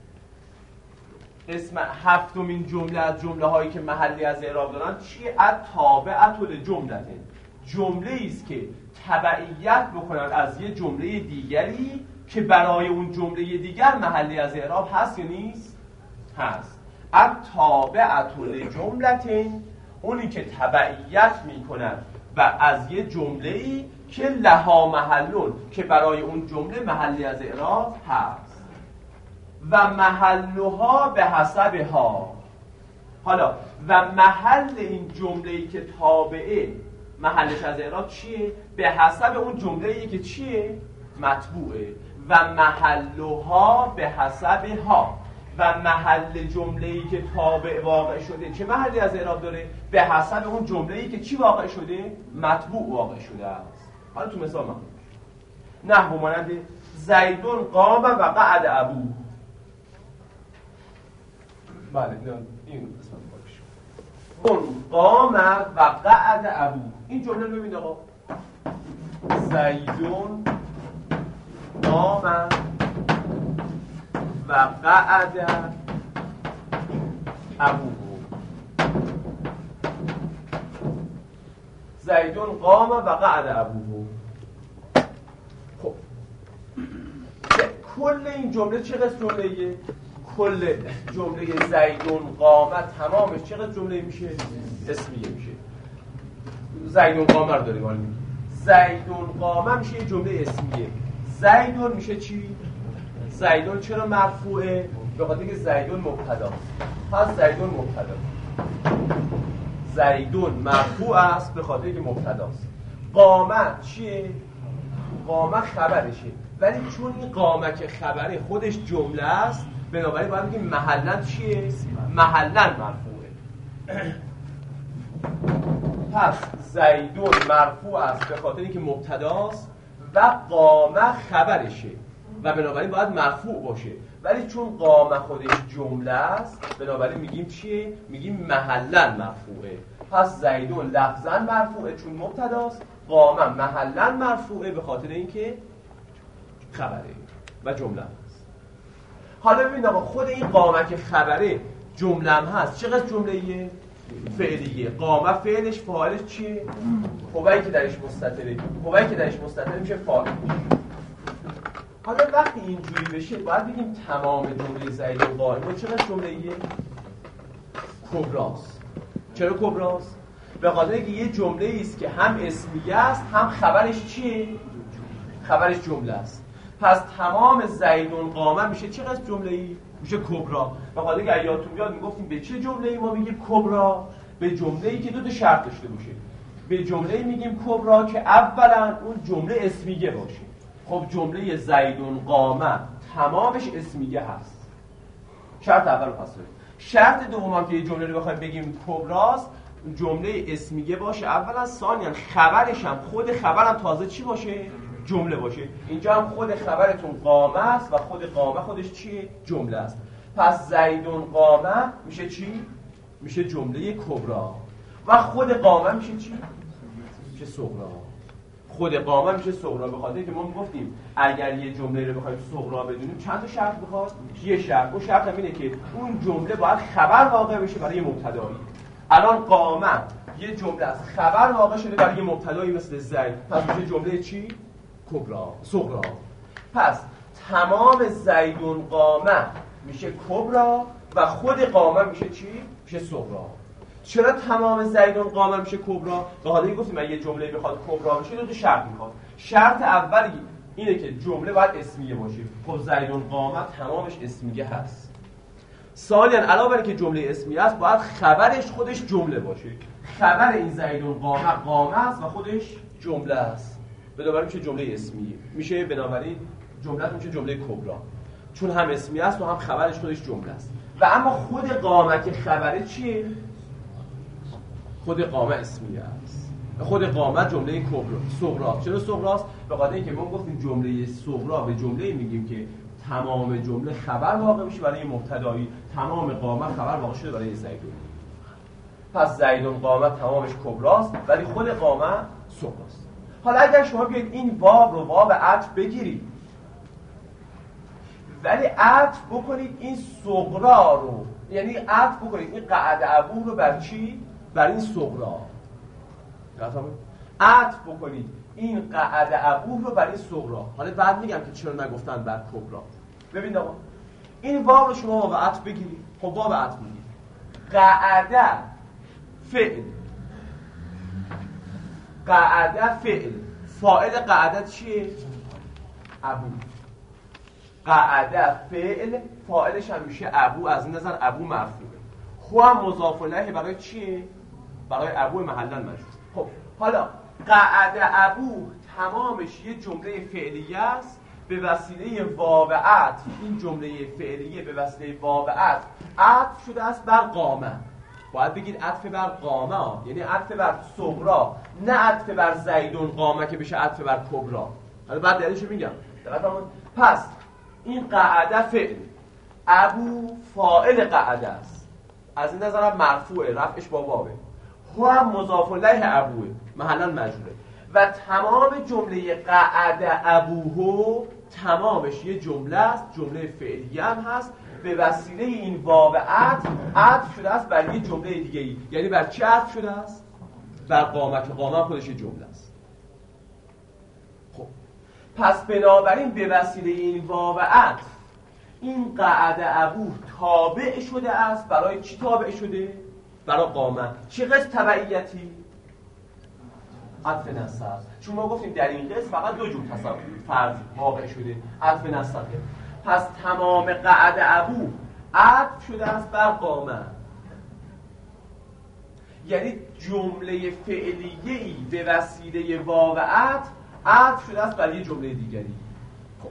اسم هفتمین جمله از جمله هایی که محلی از اعراب دارن چیه؟ التابعتو لجملة، جمله ایست که تبعیت بکنن از یه جمله دیگری که برای اون جمله دیگر محلی از اعراب هست یا نیست؟ هست. التابعتو لجملة، اونی که تبعیت میکنن و از یه جمله‌ای که لها محلون، که برای اون جمله محلی از اعراب هست. و محلها به حسبها. حالا و محل این جمله‌ای که تابعه محلش از اعراب چیه؟ به حسب اون جمله‌ای که چیه؟ مطبوعه. و محلها به حسبها. و محل جمله‌ای که تابع واقع شده چه محلی از اعراب داره؟ به حسب اون جمله‌ای که چی واقع شده؟ مطبوع واقع شده است. حالا تو مثال من نحو مانند زیدون قام و قعد ابو. بله این قسمت باشه. قام و قعد ابو، این جمله رو ببینید آقا. زیدون قام و قعد ابو. زیدون قام و قعد ابو. خب کل این جمله چه قسم جمله‌ایه؟ کل جمله زیدون قامت تمامش چه قسم جمله میشه؟ اسمیه میشه. زیدون قامه رو داریم حالا. زیدون قامه میشه یه جمله اسمیه. زیدون میشه چی؟ زیدون چرا مرفوعه؟ به خاطر اینکه زیدون مبتدا. پس زیدون مبتدا. زیدون مرفوع است به خاطر اینکه مبتداست. قامه چیه؟ قامه خبرشه. ولی چون این قامه که خبره خودش جمله است، بنابراین باید بگیم محلن چیه؟ محلن مرفوعه. پس زیدون مرفوع است به خاطر اینکه مبتداست و قامه خبرشه و بنابراین باید مرفوع باشه. ولی چون قامه خودش جمله است، بنابراین میگیم چیه؟ میگیم محلن مرفوعه. پس زیدون لفظاً مرفوعه چون مبتداست، قامه محلن مرفوعه به خاطر اینکه خبره و جمله است. حالا ببین آقا، خود این قامه که خبره جمله هم هست، چقدر جمله‌ایه؟ فعلیه. قامه فعلش فاعلش چیه؟ هوایی که درش مستتره. هوایی که درش مستتره میشه فاعل. حالا وقتی اینجوری بشه باید بگیم تمام جمله زیدون قائم چقدر جمله‌ایه؟ کبراست. چرا کبراست؟ به خاطر اینکه یه جمله است که هم اسمیه است هم خبرش چیه؟ خبرش جمله است. پس تمام زیدون قامه میشه چه قسم جمله‌ای؟ میشه کبرا. به خاطر اینکه اگه یادتون بیاد میگفتیم به چه جمله‌ای ما میگیم کبرا؟ به جمله‌ای که دو تا شرط داشته باشه. به جمله‌ای میگیم کبرا که اولا اون جمله اسمیه باشه. خب جمله زیدون قامه تمامش اسمیه هست. شرط اول رو پس داریم. شرط دوم که یه جمله رو بخوایم بگیم کبراست، جمله اسمیه باشه اولا، ثانیاً خبرش هم خود خبرم تازه چی باشه؟ جمله باشه. اینجا هم خود خبرتون قامه است و خود قامه خودش چیه؟ جمله است. پس زیدون قامه میشه چی؟ میشه جمله کبرا. و خود قامه میشه چی؟ میشه صغرا. خود قامه میشه صغرا. به خاطر اینکه ما میگفتیم اگر یه جمله رو بخوایم صغرا بدونیم چند تا شرط میخواد؟ یه شرط. اون شرط هم اینه که اون جمله باید خبر واقع بشه برای مبتدایی. الان قامه یه جمله است، خبر واقع شده برای یه مبتدایی مثل زید، پس میشه جمله چی؟ کبرا، صغرا. پس تمام زیدون قامه میشه کبرا و خود قامه میشه چی؟ میشه صغرا. چرا تمام زیدون قامه میشه کبرا؟ به خاطر اینکه گفتیم اگه یه جمله بخواد کبرا بشه دو تا شرط میخواد. شرط اولی اینه که جمله باید اسمیه باشه. خب زیدون قامه تمامش اسمیه هست. ثانیاً علاوه بر اینکه جمله اسمیه است باید خبرش خودش جمله باشه. خبر این زیدون قامه قامه است و خودش جمله است. بنابراین میشه جمله اسمیه. میشه بنابراین جمله میشه جمله کبرا. چون هم اسمیه است و هم خبرش خودش جمله است. و اما خود قامه که خبره چیه؟ خود قامه اسمیه است. خود قامه جمله کبرا، صغرا. چرا صغراست؟ به خاطر اینکه ما گفتیم جمله صغرا به جمله میگیم که تمام جمله خبر واقع میشه برای مبتدایی، تمام قامه خبر واقع شده برای زیدون. پس زیدون قامه تمامش کبراست ولی خود قامه صغراست. حالا اگر شما بیاید این واو رو واو عطف بگیرید ولی عطف بکنید این صغرا رو، یعنی عطف بکنید این قعد ابو رو بر چی؟ بر این صغرا. عطف بکنید این قعد ابو رو بر این صغرا. حالا بعد میگم که چرا نگفتن بر کبرا. ببین آقا این واو رو شما واو عطف بگیرید. خب واو عطف میگید قعده فعل، قعده فعل، فاعل قعده چیه؟ ابو. قعده فعل، فاعلش هم میشه ابو. از این نظر ابو مرفوعه. خو هم مضاف الیه برای چیه؟ برای ابو محلا مجرور. خب حالا قعده ابو تمامش یه جمله فعلیه است به وسیله واو عطف. این جمله فعلیه به وسیله واو عطف عطف شده است بر قامه. باید بگید عطف بر قامه، یعنی عطف بر صغرا، نه عطف بر زیدون قامه که بشه عطف بر کبرا. حالا بعد دلیلش میگم. پس این قعده فعل، ابو فاعل قعده است، از این نظر مرفوعه، رفعش با واوه. هو هم مضاف الیه ابوه، محلا مجروره. و تمام جمله قعده ابوه تمامش یه جمله است، جمله فعلیه هم هست به وسیله این واو عطف عطف شده است بر یه جمله دیگه ای. یعنی بر چه عطف شده است؟ بر قامه، که قامه خودش یه جمله است. خب پس بنابراین به وسیله این واو عطف این قعده ابو تابع شده است. برای چی تابع شده؟ برای قامه. چه قسم تبعیتی؟ عطف نسب. چون ما گفتیم در این قسم فقط دو جور تصور فرض واقع شده، عطف نسب. پس تمام قعده ابو عطف شده است بر قامه، یعنی جمله فعلیه‌ای به وسیله واو عطف عطف شده است بر یه جمله دیگری. خب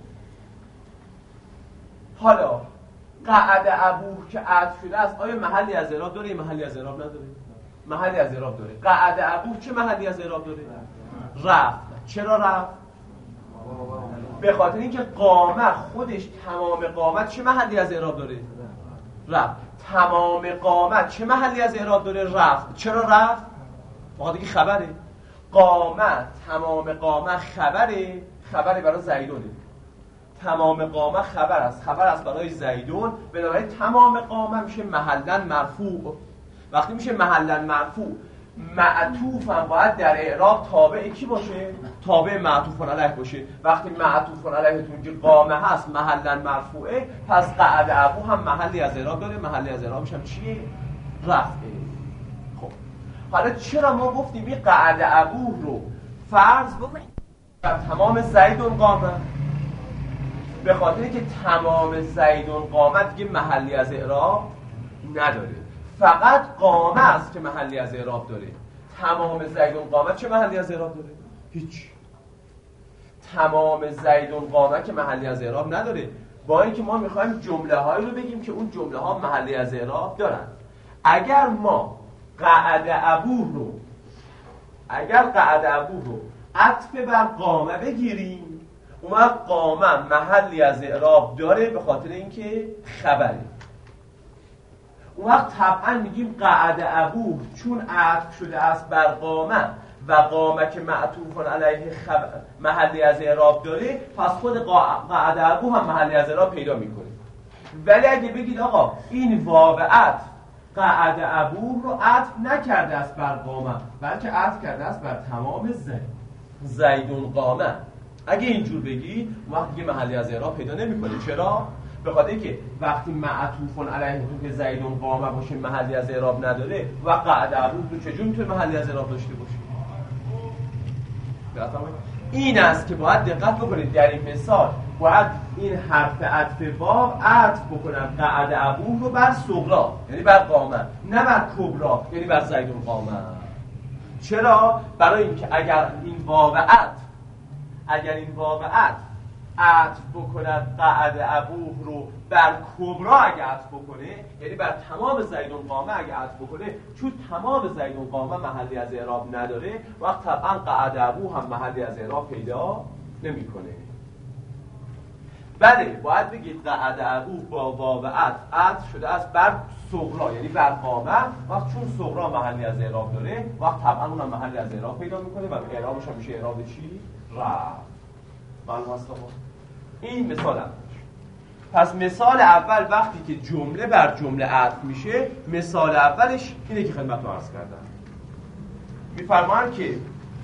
حالا قعده ابو که عطف شده است آیا محلی از اعراب داره یا محلی از اعراب نداره؟ محلی از اعراب داره. قعده ابو چه محلی از اعراب داره؟ رفع. چرا رفع؟ به خاطر اینکه قامه خودش تمام قامت چه محلی از اعراب داره؟ رفع. تمام قامت چه محلی از اعراب داره؟ رفع. چرا رفع؟ به خاطر اینکه خبره. قامت تمام قامت خبره، خبره برای زیدونه. تمام قامه خبر است، خبر است برای زیدون. بنابراین تمام قامه میشه محلا مرفوع. وقتی میشه محلا مرفوع معطوف هم باید در اعراب تابع کی باشه؟ تابع معطوف علیه باشه. وقتی معطوف علیهتون که قامه هست محلا مرفوعه، پس قعده ابو هم محلی از اعراب داره. محلی از اعرابش هم چیه؟ رفعه. خب حالا چرا ما گفتیم این قعده ابو رو فرض بکنیم در تمام زیدون قامه؟ به خاطر که تمام زیدون قامت دیگه محلی از اعراب نداره، فقط قامه است که محلی از اعراب داره. تمام زیدون قامت چه محلی از اعراب داره؟ هیچ. تمام زیدون قامت که محلی از اعراب نداره، با اینکه ما میخوایم جمله هایی رو بگیم که اون جمله ها محلی از اعراب دارن. اگر ما قعد ابوه رو اگر قعد ابوه رو عطف بر قامه بگیریم، اون وقت قامه محلی از اعراب داره به خاطر اینکه خبره. اون وقت طبعا میگیم قعد ابوه چون عطف شده است بر قامه و قامه که معطوف علیه خبر محلی از اعراب داره، پس خود قعد ابوه هم محلی از اعراب پیدا میکنه. ولی اگه بگید آقا این واو عطف قعد ابوه رو عطف نکرده است بر قامه، بلکه عطف کرده است بر تمام زید زیدون قامه، اگه اینجور بگی وقتی که محلی از اعراب پیدا نمیکنه. چرا؟ به خاطر اینکه وقتی معطوف علیه تو که زیدون قامه باشه محلی از اعراب نداره، و قعد ابوه تو چجور میتونه محلی از اعراب داشته باشه؟ این است که باید دقت بکنید در این مثال باید این حرف عطف واو عطف بکنن قعد ابوه رو بر صغرا یعنی بر قامه، نه بر کبرا یعنی بر زیدون قامه. چرا؟ برای اینکه اگر این واو عطف اگر این واو عطف عطف بکند قعد ابوه رو بر کبرا اگه عطف بکنه، یعنی بر تمام زیدون قامه اگه عطف بکنه، چون تمام زیدون قامه محلی از اعراب نداره، وقت طبعا قعد ابوه هم محلی از اعراب پیدا نمیکنه. بله باید بگید قعد ابوه با واو عطف عطف شده است بر صغرا یعنی بر قامه، وقت چون صغرا محلی از اعراب داره، وقت طبعا اونم محلی از اعراب پیدا میکنه و اعرابش هم میشه اعراب چی؟ رفع. معلوم هست آقا؟ این مثال اول. پس مثال اول وقتی که جمله بر جمله عطف میشه، مثال اولش اینه که خدمتتون عرض کردم. میفرمایند که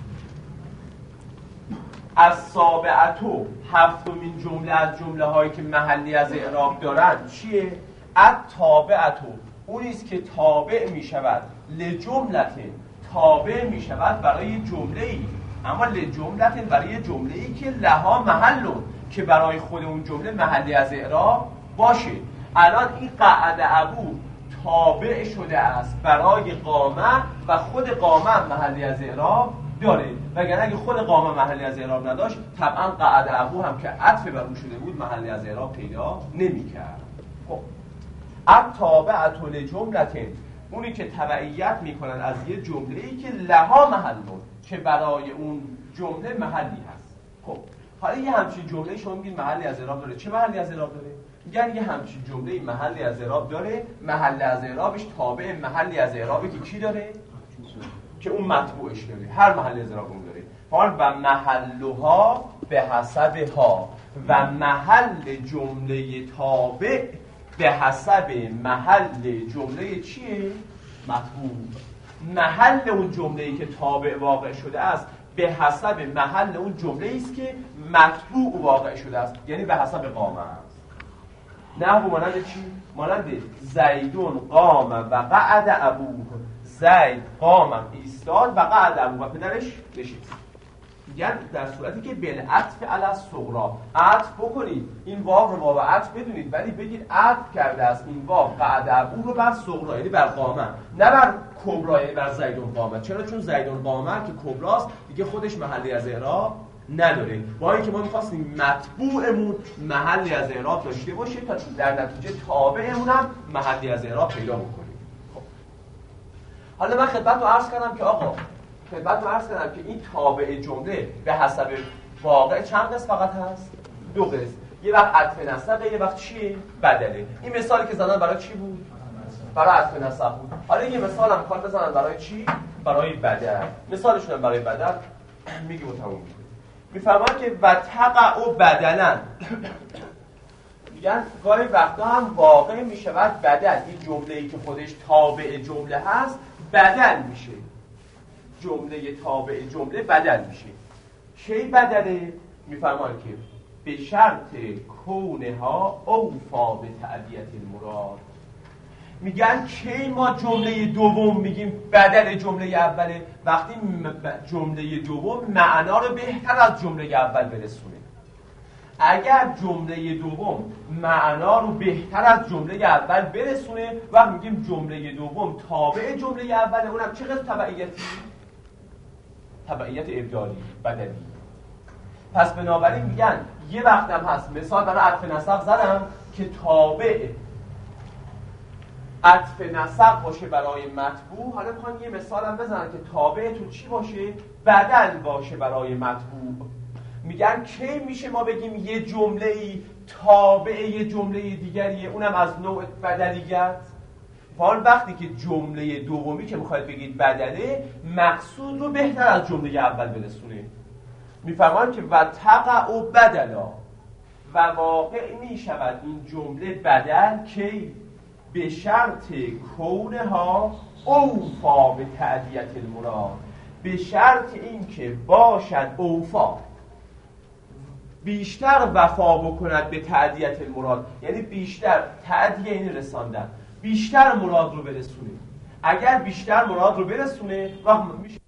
السابعتو هفتمین جمله از جمله هایی که محلی از اعراب دارن چیه؟ التابعتو اونی است که تابع میشود لجملت تابع میشود برای جمله ای، اما لجملت برای جمله ای که لها محلون که برای خود اون جمله محلی از اعراب باشه. الان این قعد ابوه تابع شده است برای قامه و خود قامه محلی از اعراب داره، وگرنه اگه خود قامه محلی از اعراب نداشت طبعا قعد ابوه هم که عطف بر اون شده بود محلی از اعراب پیدا نمی‌کرد. خب التابعة لجملة اونی که تبعیت میکنن از یه جمله‌ای که لها محلون که برای اون جمله محلی هست. خب حالا یه همچین جمله شما میگید محلی از اعراب داره. چه محلی از اعراب داره؟ میگن یه همچین جمله محلی از اعراب داره، محل از اعرابش تابع محلی از اعرابی که کی داره؟ که اون مطبوعش داره. هر محلی از اعراب اون داره. حال و محلها به حسب ها و محل جمله تابع به حسب محل جمله چیه؟ مطبوع. محل اون جمله‌ای که تابع واقع شده است به حسب محل اون جمله‌ای است که مطبوع واقع شده است، یعنی به حسب قامه است. نحو مانند چی؟ مانند زیدون قام و قعد ابوه. زید قام ایستاد و قعد ابوه و پدرش نشست. یعنی در صورتی که بالعطف علی الصغرا عطف بکنید، این واو رو واو عطف بدونید، ولی بگید عطف کرده است این واو قعد ابوه رو بر صغرا یعنی بر قامه، نه بر کبرا یعنی بر زیدون قامه. چرا؟ چون زیدون قامه که کبراست دیگه خودش محلی از اعراب نداره، با اینکه ما می‌خواستیم مطبوعمون محلی از اعراب داشته باشه تا در نتیجه تابعمون هم محلی از اعراب پیدا بکنیم. خب حالا من خدمتتون عرض کردم که آقا خدمتتون عرض کردم که این تابع جمله به حسب واقع چند قسم فقط هست؟ دو قسم. یه وقت عطف نسبه، یه وقت چیه؟ بدله. این مثالی که زدن برای چی بود؟ برای عطف نسب بود. حالا یه مثال هم کار بزنن برای چی؟ برای بدل. مثالشون هم برای بدل میگیم و تموم میشه. میفهمن که و تقع و بدلن میگن گاهی وقتا هم واقع میشود بدل. این جمله‌ای که خودش تابع جمله هست بدل میشه. جمله تابع جمله بدل میشه. کی بدله؟ میفرمان که به شرط کونها اوفا به تعبیت المراد. میگن کی ما جمله دوم میگیم بدل جمله اوله؟ وقتی جمله دوم معنا رو بهتر از جمله اول برسونه. اگر جمله دوم معنا رو بهتر از جمله اول برسونه و میگیم جمله دوم تابع جمله اوله، اونم چه قسم تبعیتی؟ تبعیت ابدالی بدلی. پس بنابراین میگن یه وقتم هست مثال برای عطف نسق زدم که تابع عطف نسق باشه برای مطبوع. حالا میخوان یه مثالم بزنن که تابع تو چی باشه؟ بدل باشه برای مطبوع. میگن کی میشه ما بگیم یه جمله ای تابع یه جمله دیگریه، اونم از نوع بدلیت؟ حال وقتی که جمله دومی که میخواید بگید بدله، مقصود رو بهتر از جمله اول برسونه. میفرمان که و تقع بدلا، و واقع میشود این جمله بدل که به شرط کونها اوفا به تعدیت المراد، به شرط این که باشد اوفا، بیشتر وفا بکند به تعدیت المراد، یعنی بیشتر تعدیه این رساندن، بیشتر مراد رو برسونه. اگر بیشتر مراد رو برسونه و میشه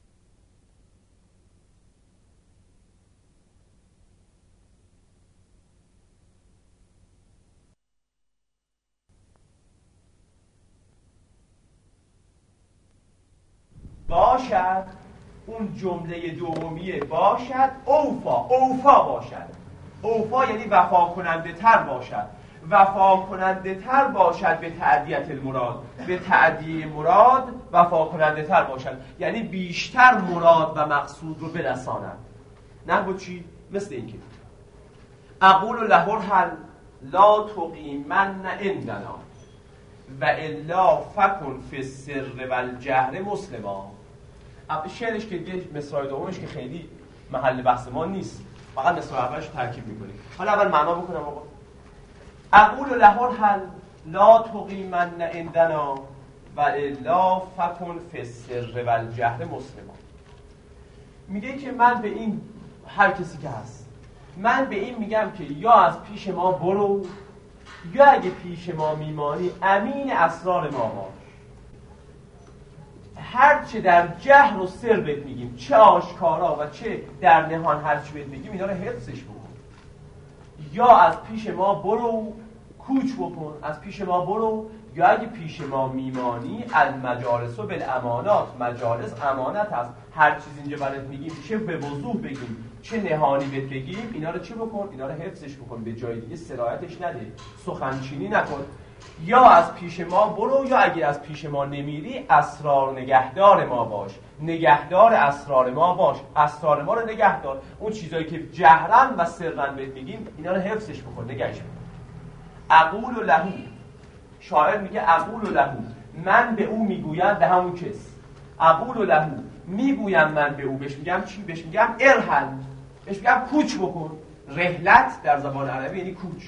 باشد اون جمله دومیه باشد اوفا، اوفا باشد. اوفا یعنی وفا کننده تر باشد، وفا کننده تر باشد به تعدیت المراد، به تعدیه مراد وفا کننده تر باشد، یعنی بیشتر مراد و مقصود رو برساند. نحو چی؟ مثل اینکه اقول له الحل لا تقیمن عندنا و الا فکن فی السر و الجهر مسلما. شعرش که دیگه مصرع دومش که خیلی محل بحث ما نیست، فقط مصرع اولش رو ترکیب میکنیم. حالا اول معنا بکنم آقا. اقول له الحل لا تقیمن عندنا و الا فکن فی السر و الجهر مسلما. میگه که من به این، هر کسی که هست، من به این میگم که یا از پیش ما برو، یا اگه پیش ما میمانی امین اسرار ما باش. هر چه در جهر و سر بهت میگیم، چه آشکارا و چه در نهان، هر چی بهت میگیم اینا رو حفظش بکن. یا از پیش ما برو، کوچ بکن، از پیش ما برو، یا اگه پیش ما میمانی المجالس و بالامانات، مجالس امانت هست. هر چیز اینجا برات میگیم چه به وضوح بگیم چه نهانی بهت بگیم، اینا رو چه بکن؟ اینا رو حفظش بکن، به جای دیگه سرایتش نده، سخنچینی نکن. یا از پیش ما برو، یا اگه از پیش ما نمیری اسرار نگهدار ما باش، نگهدار اسرار ما باش، اسرار ما رو نگهدار. اون چیزایی که جهرن و سرن بهت میگیم اینا رو حفظش بکن، نگهش بکن. اقول له، شاعر میگه اقول له، من به او میگویم، به همون کس. اقول له، میگویم من به او، بهش میگم چی؟ بهش میگم ارحل، بهش میگم کوچ بکن. رحلت در زبان عربی یعنی کوچ.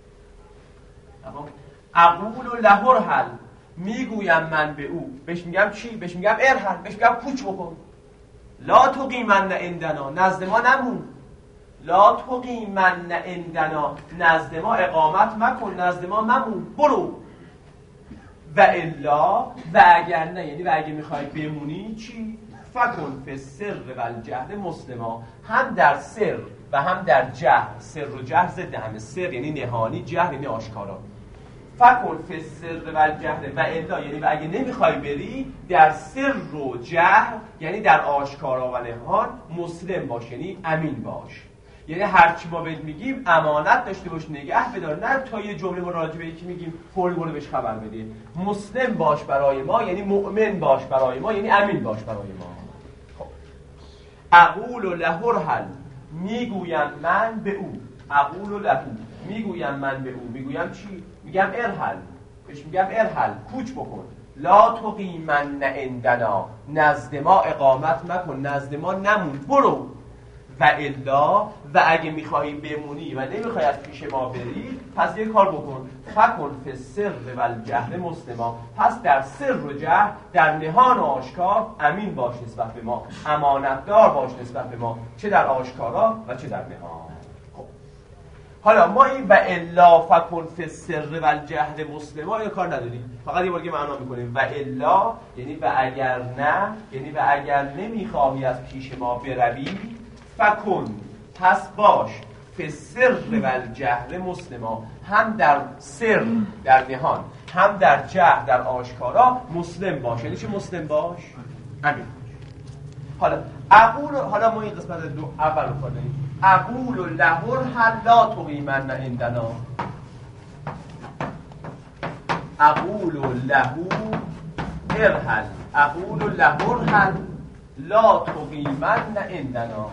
اقول له ارحل، میگویم من به او، بهش میگم چی؟ بهش میگم ارحل، بهش میگم کوچ بکن. لا تقیمن عندنا، نزد ما نمون. لا تقیمن عندنا، نزد ما اقامت مکن، نزد ما ممون، برو. و الا، و اگر نه، یعنی و اگه میخوای بمونی چی؟ فکن فی السر و الجهر مسلما، هم در سر و هم در جهر. سر و جهر ضد همه، سر یعنی نهانی، جهر یعنی آشکارا. فکن فی السر و الجهر و الا، یعنی و اگه نمیخوای بری در سر و جهر، یعنی در آشکارا و نهان مسلم باش، یعنی امین باش. یعنی هر چی ما بهت میگیم امانت داشته باش، نگه بدار، نه تا یه جمله مراجعه به یکی میگیم فوری برو بهش خبر بده. مسلم باش برای ما، یعنی مؤمن باش برای ما، یعنی امین باش برای ما. خب اقول له ارحل، میگویم من به او. اقول له، میگویم من به او، میگویم چی؟ میگم ارحل، بهش میگم ارحل، کوچ بکن. لا تقیمن عندنا، نزد ما اقامت مکن، نزد ما نمون، برو. و الا، و اگه میخوایی بمونی و نمیخوای از پیش ما بری، پس یه کار بکن. فکن فی السر و الجهر مسلما، پس در سر و جهر، در نهان و آشکار امین باش نسبت به ما، امانتدار باش نسبت به ما، چه در آشکارا و چه در نهان. خب حالا ما این و الا فکن فی السر و الجهر مسلما این کار نداریم، فقط یه بار معنا میکنیم. و الا یعنی و اگر نه، یعنی و اگر نمیخواهی از پیش ما بروی، فکن، پس باش، فسر و الجهر مسلما، هم در سر در نهان هم در جهر در آشکارا مسلم باش. یعنی چه مسلم باش؟ همین. حالا اقول، حالا ما این قسمت دو اول رو کنیم. اقول لهر هل لا تقیمن عندنا، اقول له ارحل، اقول له هل لا تقیمن عندنا.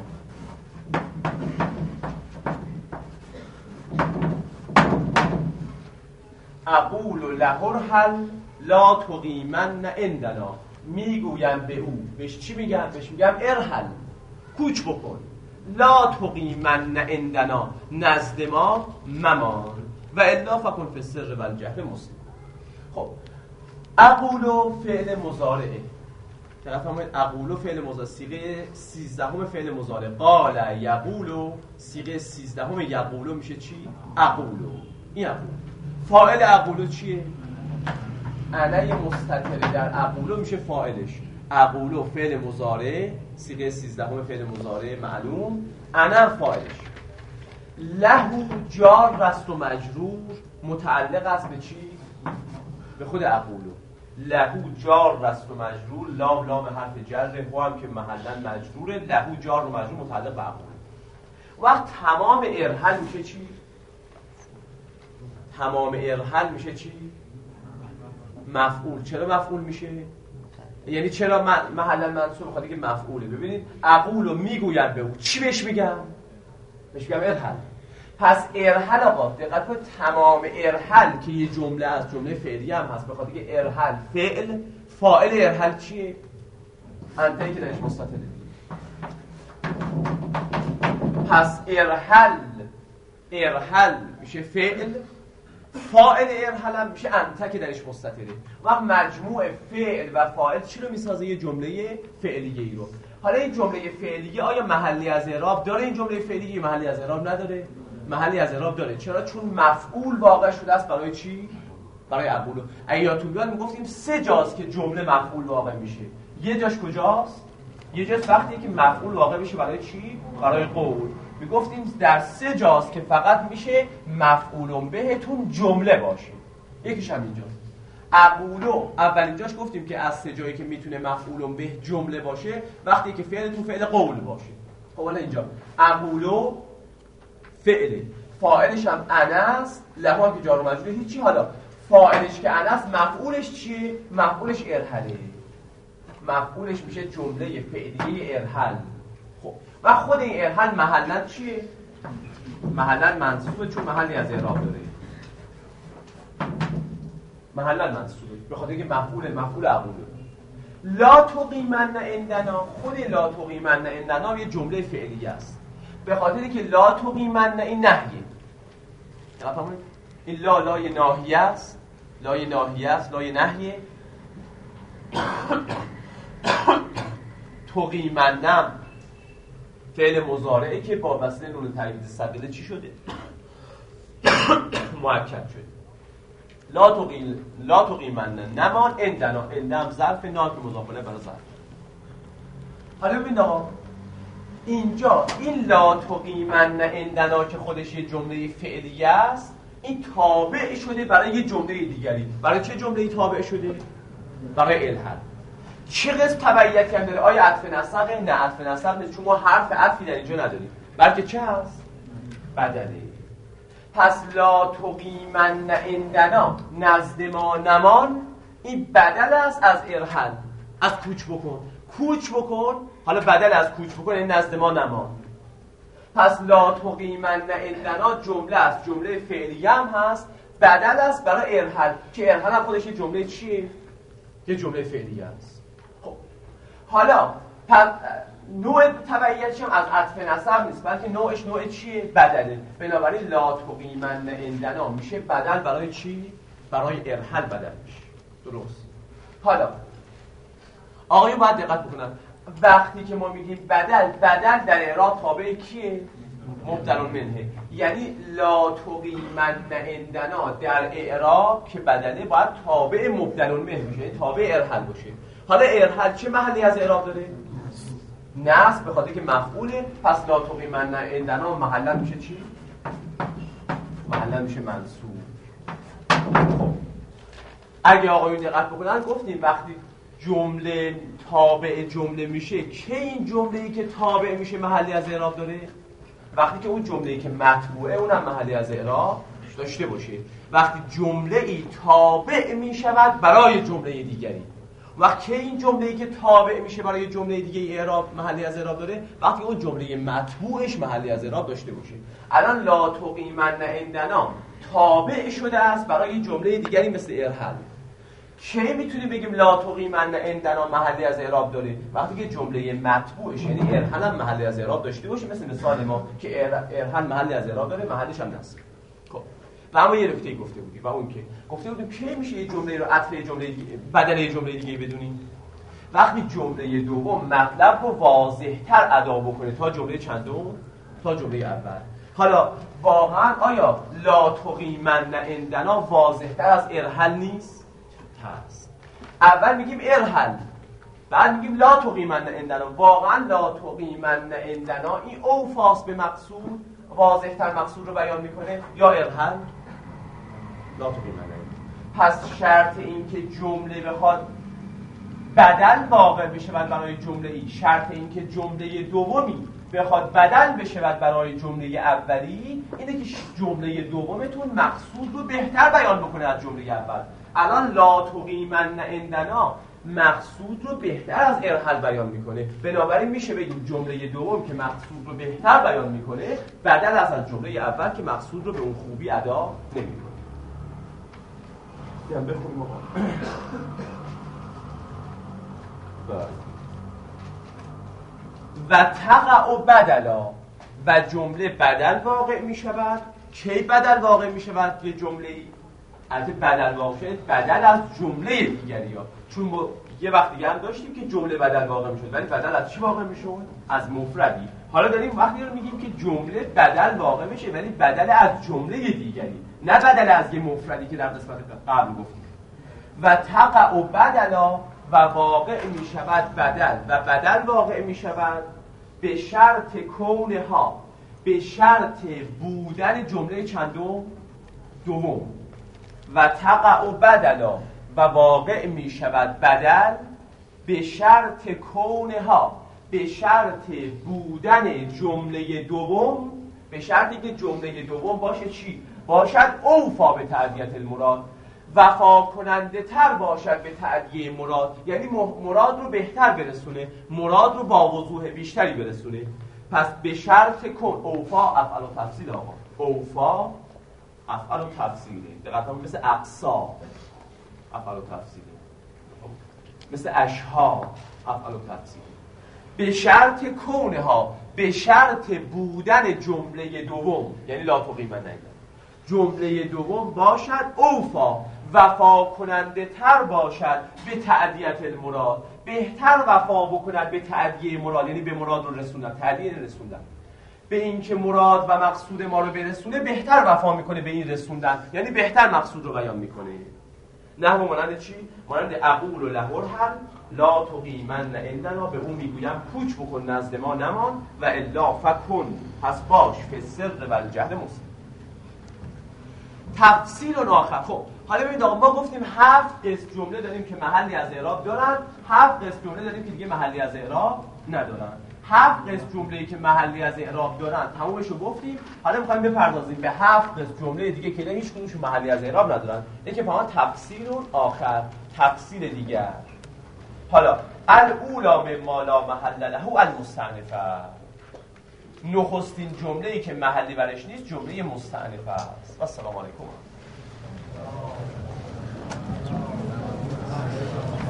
اقول له هل لا تقیمن عندنا، میگویم به او، بهش چی میگم؟ بهش میگم ارحل، کوچ بکن، لا تقیمن عندنا، نزد ما ممان، و الا فکن فی السر و الجهر مسلم. خب اقول فعل مضارعه، طرف همون اقول فعل مضارع، صیغه سیزدهم فعل مضارع. قال یقول، صیغه سیزدهم یقول میشه چی؟ اقول. این اقول فاعل اقول چیه؟ انا مستتر در اقول میشه فاعلش. اقول فعل مضارع، صیغه سیزدهم فعل مضارع معلوم، انا فاعلش. له جار است و مجرور، متعلق است به چی؟ به خود اقول. له جار است و مجرور، لام لام حرف جره، هو هم که محلا مجروره، له جار و مجرور متعلق به اقول. وقت تمام ارحل میشه چی؟ تمام ارحل میشه چی؟ مفعول. چرا مفعول میشه؟ یعنی چرا محلا منصوب؟ بخاطر اینکه مفعوله. ببینید اقولو میگویم به او، چی بهش میگم؟ بهش میگم ارحل. پس ارحل آقا دقت کنید، تمام ارحل که یه جمله از جمله فعلی هم هست، بخاطر اینکه ارحل فعل، فاعل ارحل چیه؟ انتهی که درش مستتره. پس ارحل، ارحل میشه فعل، فاعل ارحل هم میشه انت که درش مستتره. وقت مجموع فعل و فاعل چی رو میسازه؟ یه جمله فعلیه ای رو. حالا این جمله فعلیه آیا محلی از اعراب داره؟ این جمله فعلیه محلی از اعراب نداره؟ محلی از اعراب داره. چرا؟ چون مفعول واقع شده است برای چی؟ برای اقول. اگه یادتون بیاد میگفتیم سه جاست که جمله مفعول واقع میشه. یه جاش کجاست؟ یه جاست وقتی که مفعول واقع میشه برای چی؟ برای قول. میگفتیم در سه جاست که فقط میشه مفعول بهتون جمله باشه. یکیش هم اینجاست. اقولو اولین جاش گفتیم که از سه جایی که میتونه مفعول به جمله باشه وقتی که فعل تو فعل قول باشه. خب حالا اینجا اقولو فعله، فاعلش هم اناست، لها که جار و مجرور هیچی. حالا فاعلش که اناست، مفعولش چیه؟ مفعولش ارحله، مفعولش میشه جمله فعلیه ارحل. خب و خود این ارحل محلا چیه؟ محلا منصوبه، چون محلی از اعراب داره، محلا منصوبه به خاطر اینکه مفعول مفعول اقوله. لا تقیمن عندنا، خود لا تقیمن عندنا یه جمله فعلیه است، به خاطر اینکه لا تقیمن این نهیه. فهمید؟ این لا لای ناهیه است، لای ناهیه است، لای نهیه. تقیمنم فعل مضارعی که با وصله نون تایید ثقیله چی شده؟ مؤکد شده. لا تقیم لا تقیمن نمان عندنا، عندم ظرف نا که مضاف الیه برای ظرف. حالا ببین آقا اینجا این لا تقیمن عندنا که خودش یه جمله فعلیه است، این تابع شده برای یه جمله دیگری. برای چه جمله‌ای تابع شده؟ برای الحل. چه قسم تبعیتی هم داره؟ آیا عطف نسق؟ نه عطف نسق نیست، چون ما حرف عطفی در اینجا نداریم، بلکه چه هست؟ بدله. پس لا تقیمن عندنا، نزد ما نمان، این بدل است از ارحل، از کوچ بکن. کوچ بکن، حالا بدل از کوچ بکن این نزد ما نمان. پس لا تقیمن عندنا جمله است، جمله فعلیه هم هست، بدل است برای ارحل که ارحل هم خودش یه جمله چیه؟ یه جمله فعلیه است. خب حالا نوع تبعیتش هم از عطف نسب نیست، بلکه نوعش نوع چیه؟ بدله. بنابراین لا تقیمن عندنا میشه بدل برای چی؟ برای ارحل بدل میشه. درست. حالا آقایون باید دقت بکنن، وقتی که ما میگیم بدل، بدل در اعراب تابع کیه؟ مبدل منه. یعنی لا تقیمن عندنا در اعراب که بدله باید تابع مبدل منه میشه، تابع ارحل باشه. حالا ارحل چه محلی از اعراب داره؟ نصب، به خاطر که مفعوله. پس لا تقیمن عندنا محلا میشه چی؟ محل میشه منصوب. خب اگه آقایون دقت بکنن گفتیم وقتی جمله تابع جمله میشه که این جمله‌ای که تابع میشه محلی از اعراب داره، وقتی که اون جمله‌ای که متبوعه اونم محلی از اعراب داشته باشه. وقتی جمله‌ای تابع میشود برای جمله دیگری، وقتی که این جمله‌ای که تابع میشه برای جمله دیگه اعراب محلی از اعراب داره، وقتی اون جمله متبوعش محلی از اعراب داشته باشه. الان لا تقیمن عندنا تابع شده است برای جمله دیگری مثل ارحل. کی میتونیم بگیم لا تقیمن عندنا محلی از اعراب داره؟ وقتی که جمله متبوعش یعنی ارحل هم محلی از اعراب داشته باشه، مثل مثال ما که ارحل محلی از اعراب داره، محلش هم نصب. خب و اما یه نکته گفته بودیم و اون که گفته بودیم کی میشه یه جمله رو عطف جمله دیگه بدل یه جمله دیگه بدونیم؟ وقتی جمله دوم مطلب رو واضح‌تر ادا بکنه تا جمله چندم، تا جمله اول. حالا واقعا آیا لا تقیمن عندنا واضح‌تر از ارحل نیست؟ هست. اول میگیم ارحل، بعد میگیم لا تقیمن عندنا. واقعا لا تقیمن عندنا این اوفاست به مقصود، واضح‌تر مقصود رو بیان میکنه، یا ارحل لا تقیمن عندنا. پس شرط این که جمله بخواد بدل واقع بشود برای جمله ای، شرط این که جمله دومی بخواد بدل بشود برای جمله اولی، اینه که جمله دومتون مقصود رو بهتر بیان بکنه از جمله اول. الان لا تقیمن عندنا مقصود رو بهتر از ارحل بیان میکنه، بنابراین میشه بگیم جمله دوم که مقصود رو بهتر بیان میکنه بدل از از جمله اول که مقصود رو به اون خوبی ادا نمیکنه. بیان بخونیم آقا. و تقع بدلا، و جمله بدل واقع می شود. کی بدل واقع می شود یه جمله ای؟ البته بدل واقع شد بدل از جمله دیگری ها، چون ما یه وقت دیگه هم داشتیم که جمله بدل واقع می شد، ولی بدل از چی واقع می شد؟ از مفردی. حالا داریم وقتی رو میگیم که جمله بدل واقع میشه ولی بدل از جمله دیگری، نه بدل از یه مفردی که در قسمت قبل گفتیم. و تقع بدلا، و واقع می شود بدل، و بدل واقع می شود به شرط کونها، به شرط بودن جمله چندم؟ دوم. و تقع بدلا، و واقع می شود بدل به شرط کونها، به شرط بودن جمله دوم، به شرطی که جمله دوم باشه چی؟ باشد اوفا به تعدیت المراد، وفا کننده تر باشد به تعدیه مراد، یعنی مراد رو بهتر برسونه، مراد رو با وضوح بیشتری برسونه. پس به شرط کن، اوفا افعال و تفصیل آقا، اوفا افعال و تفصیله، دقیقا مثل اقصا افعال و تفصیله، مثل اشها افعال و تفصیله. به شرط کونها، به شرط بودن جمله دوم، یعنی لا تقیمن عندنا، جمله دوم باشد اوفا، وفا کننده تر باشد به تعدیت المراد، بهتر وفا بکند به تعدیه مراد، یعنی به مراد رو رسوندن، تعدیه رسوندن، به این که مراد و مقصود ما رو برسونه بهتر وفا میکنه به این رسوندن، یعنی بهتر مقصود رو بیان میکنه. نه مانند چی؟ مانند اقول و لهور هم لا تقیمن عندنا، به اون میگویم کوچ بکن نزد ما نمان، و الا فکن، پس باش فی السر و الجهر مسلم. تفصیل و ناخر. خب حالا ببینید آقا، ما گفتیم هفت قسم جمله داریم که محلی از اعراب دارن، هفت قسم جمله داریم که دیگه محلی از اعراب ندارن. هفت قسم جمله‌ای که محلی از اعراب دارن تمومش رو گفتیم. حالا می‌خوایم بپردازیم به هفت قسم جمله دیگه که هیچ کدومشون محلی از اعراب ندارن. یکی فقط تفصیل و آخر، تفصیل دیگر. حالا الاولا مما لا محل له المستأنفه، نخستین جمله‌ای که محلی برش نیست جمله مستأنفه است. و السلام علیکم.